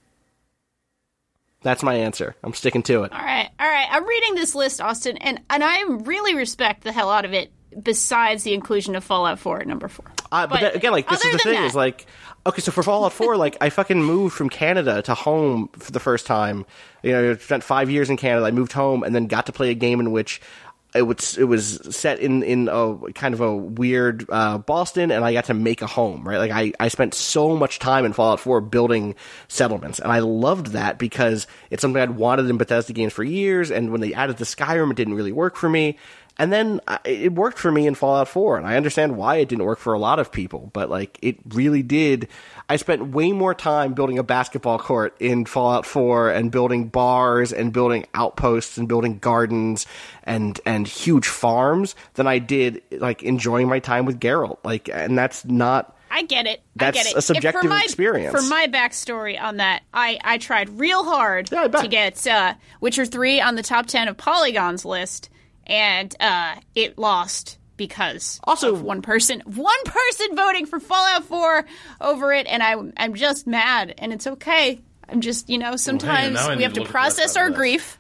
That's my answer. I'm sticking to it. All right, all right. I'm reading this list, Austin, and, and I really respect the hell out of it, besides the inclusion of Fallout four at number four. Uh, but But that, again, like, this is other the than thing, that- is like, okay, so for Fallout four, like, I fucking moved from Canada to home for the first time. You know, I spent five years in Canada, I moved home, and then got to play a game in which it was, it was set in, in a kind of a weird uh, Boston, and I got to make a home, right? Like, I, I spent so much time in Fallout four building settlements, and I loved that because it's something I'd wanted in Bethesda games for years, and when they added the Skyrim, it didn't really work for me. And then I, it worked for me in Fallout four, and I understand why it didn't work for a lot of people, but, like, it really did. I spent way more time building a basketball court in Fallout four and building bars and building outposts and building gardens and, and huge farms than I did, like, enjoying my time with Geralt. Like, and that's not... I get it. That's I get it. a subjective If for my, experience. For my backstory on that, I, I tried real hard Yeah, I bet. to get uh, Witcher three on the top ten of Polygon's list, and uh, it lost because Also- of one person, one person voting for Fallout four over it, and I, I'm just mad, and it's okay. I'm just, you know, sometimes now I we need have to to look at the rest process of that our list. grief.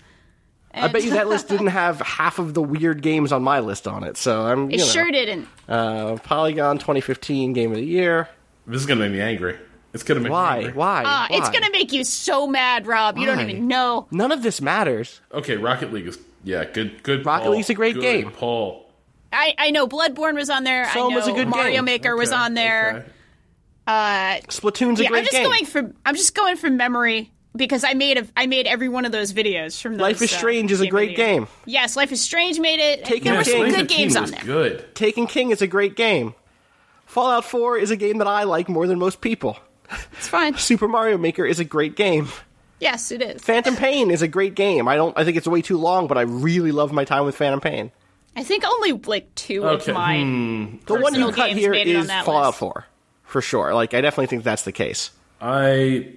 I bet you that list didn't have half of the weird games on my list on it, so I'm, you It know. sure didn't. Uh, Polygon twenty fifteen Game of the Year. This is gonna make me angry. It's gonna make me Why? angry. Why? Uh, it's Why? going to make you so mad, Rob. You don't Why? even know. None of this matters. Okay, Rocket League is yeah, good. Good. Rocket Paul. League's a great Good game. Paul. I, I know Bloodborne was on there. I know Soma's a good Mario game. Maker was Okay, on there. okay. Uh, Splatoon's a yeah, great I'm just game. going from I'm just going from memory because I made a, I made every one of those videos from those, Life is uh, Strange is a Game of great the Year. game. Yes, Life is Strange made it. Taken there were some King. good games on was there. Good. Taken King is a great game. Fallout four is a game that I like more than most people. It's fine. Super Mario Maker is a great game. Yes, it is. Phantom Pain is a great game. I don't I think it's way too long, but I really love my time with Phantom Pain. I think only like two Okay, of my The one you personal cut games here made it on is that Fallout list. four. For sure. Like I definitely think that's the case. I.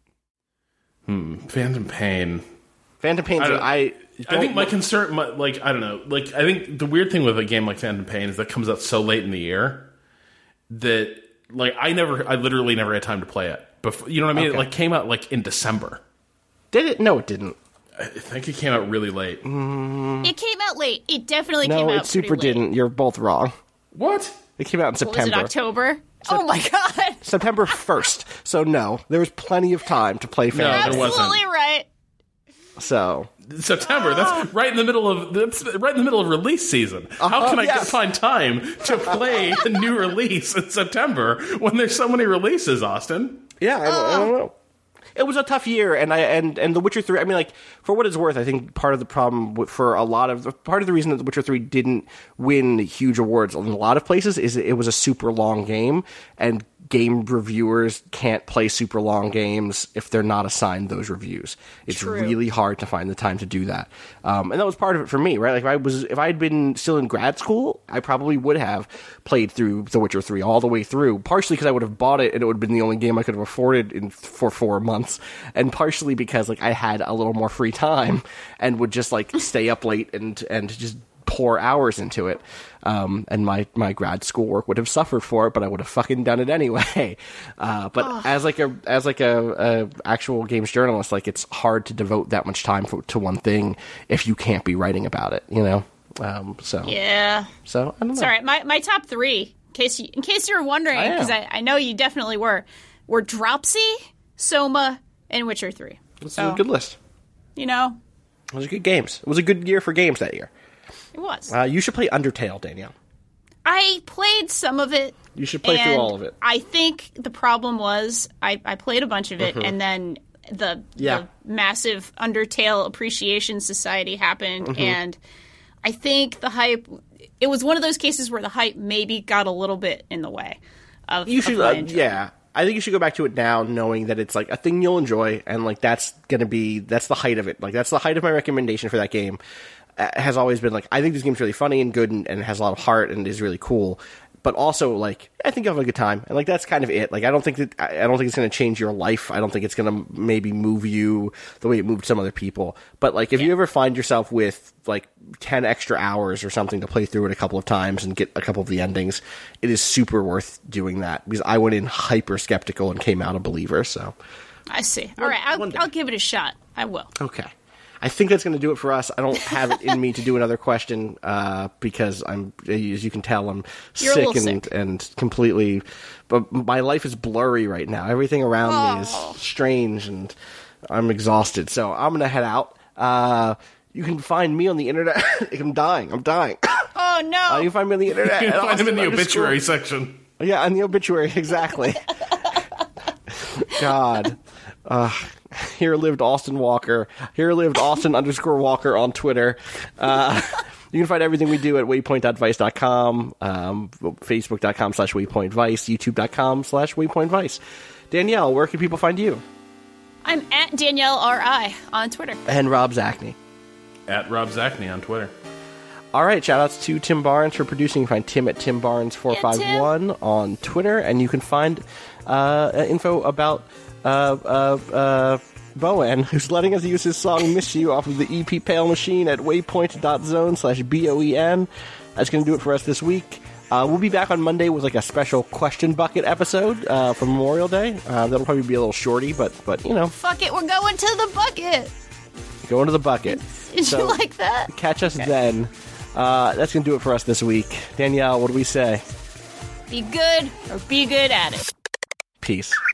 Hmm. Phantom Pain. Phantom Pain's I don't- I I don't- think my concern, my, like I don't know, like I think the weird thing with a game like Phantom Pain is that it comes out so late in the year that like I never, I literally never had time to play it. Before, you know what I mean? Okay. It like came out like in December. Did it? No, it didn't. I think it came out really late. It came out late. It definitely No, came out it super pretty late. didn't. You're both wrong. What? It came out in Was it September. October? Oh my god! September first. So no, there was plenty of time to play Phantom there Pain. wasn't. Absolutely right. So September. That's right in the middle of that's right in the middle of release season. How Uh-huh, can I yes. get, find time to play a new release in September when there's so many releases, Austin? yeah, I, I don't know. It was a tough year, and I and and The Witcher three. I mean, like for what it's worth, I think part of the problem with, for a lot of part of the reason that The Witcher three didn't win huge awards in a lot of places is it was a super long game, and game reviewers can't play super long games if they're not assigned those reviews. It's True. really hard to find the time to do that, um, and that was part of it for me, right? Like if I was if I had been still in grad school, I probably would have played through The Witcher three all the way through. Partially because I would have bought it, and it would have been the only game I could have afforded in for four months, and partially because like I had a little more free time and would just like stay up late and and just pour hours into it. Um, and my, my grad school work would have suffered for it, but I would have fucking done it anyway. Uh, but as like a as like a, a actual games journalist, like it's hard to devote that much time for, to one thing if you can't be writing about it, you know. Um, so Yeah. so I don't know. It's all right. My my top three, in case you, in case you were wondering, I am. because I, I know you definitely were, were Dropsy, Soma, and Witcher three. This So, is a good list. You know, It was good games. It was a good year for games that year. it was. Uh, you should play Undertale, Danielle. I played some of it. You should play through and all of it. I think the problem was I, I played a bunch of it, and then the, Yeah. the massive Undertale Appreciation Society happened, Mm-hmm. and I think the hype. It was one of those cases where the hype maybe got a little bit in the way of. You of should, my uh, enjoyment. yeah. I think you should go back to it now, knowing that it's like a thing you'll enjoy, and like that's gonna be that's the height of it. Like that's the height of my recommendation for that game. Uh, has always been like I think this game's really funny and good, and, and has a lot of heart and is really cool. but also like I think you'll have a good time, and like that's kind of it. Like I don't think that I don't think it's going to change your life. I don't think it's going to maybe move you the way it moved some other people. But like if Yeah. you ever find yourself with like ten extra hours or something to play through it a couple of times and get a couple of the endings, it is super worth doing that, because I went in hyper skeptical and came out a believer. So I see. All right, I'll, one day. I'll give it a shot. I will. okay. I think that's going to do it for us. I don't have it in me to do another question uh, because I'm, as you can tell, I'm You're a sick little and, sick. and completely. But my life is blurry right now. Everything around me Oh. is strange, and I'm exhausted. So I'm going to head out. Uh, you can find me on the internet. I'm dying. I'm dying. Oh no! Uh, you can find me on the internet. You at can find him in the Austin underscore- obituary section. Yeah, in the obituary, exactly. God. Uh, here lived Austin Walker. Here lived Austin underscore Walker on Twitter. Uh, you can find everything we do at waypoint dot vice dot com, um, facebook dot com slash waypointvice, youtube dot com slash waypointvice. Danielle, where can people find you? I'm at Danielle R I on Twitter. And Rob Zachney. At Rob Zachney on Twitter. All right, shout-outs to Tim Barnes for producing. You can find Tim at Tim Barnes four five one on Twitter, and you can find uh, info about uh, uh, uh, Bowen, who's letting us use his song Miss You off of the E P Pale Machine at waypoint dot zone slash B O E N. That's going to do it for us this week. Uh, we'll be back on Monday with like a special question bucket episode uh, for Memorial Day. Uh, that'll probably be a little shorty, but, but you know, Fuck it, we're going to the bucket. go into the bucket. Did So- you like that? Catch us then. Uh, that's going to do it for us this week. Danielle, what do we say? Be good or be good at it. Peace.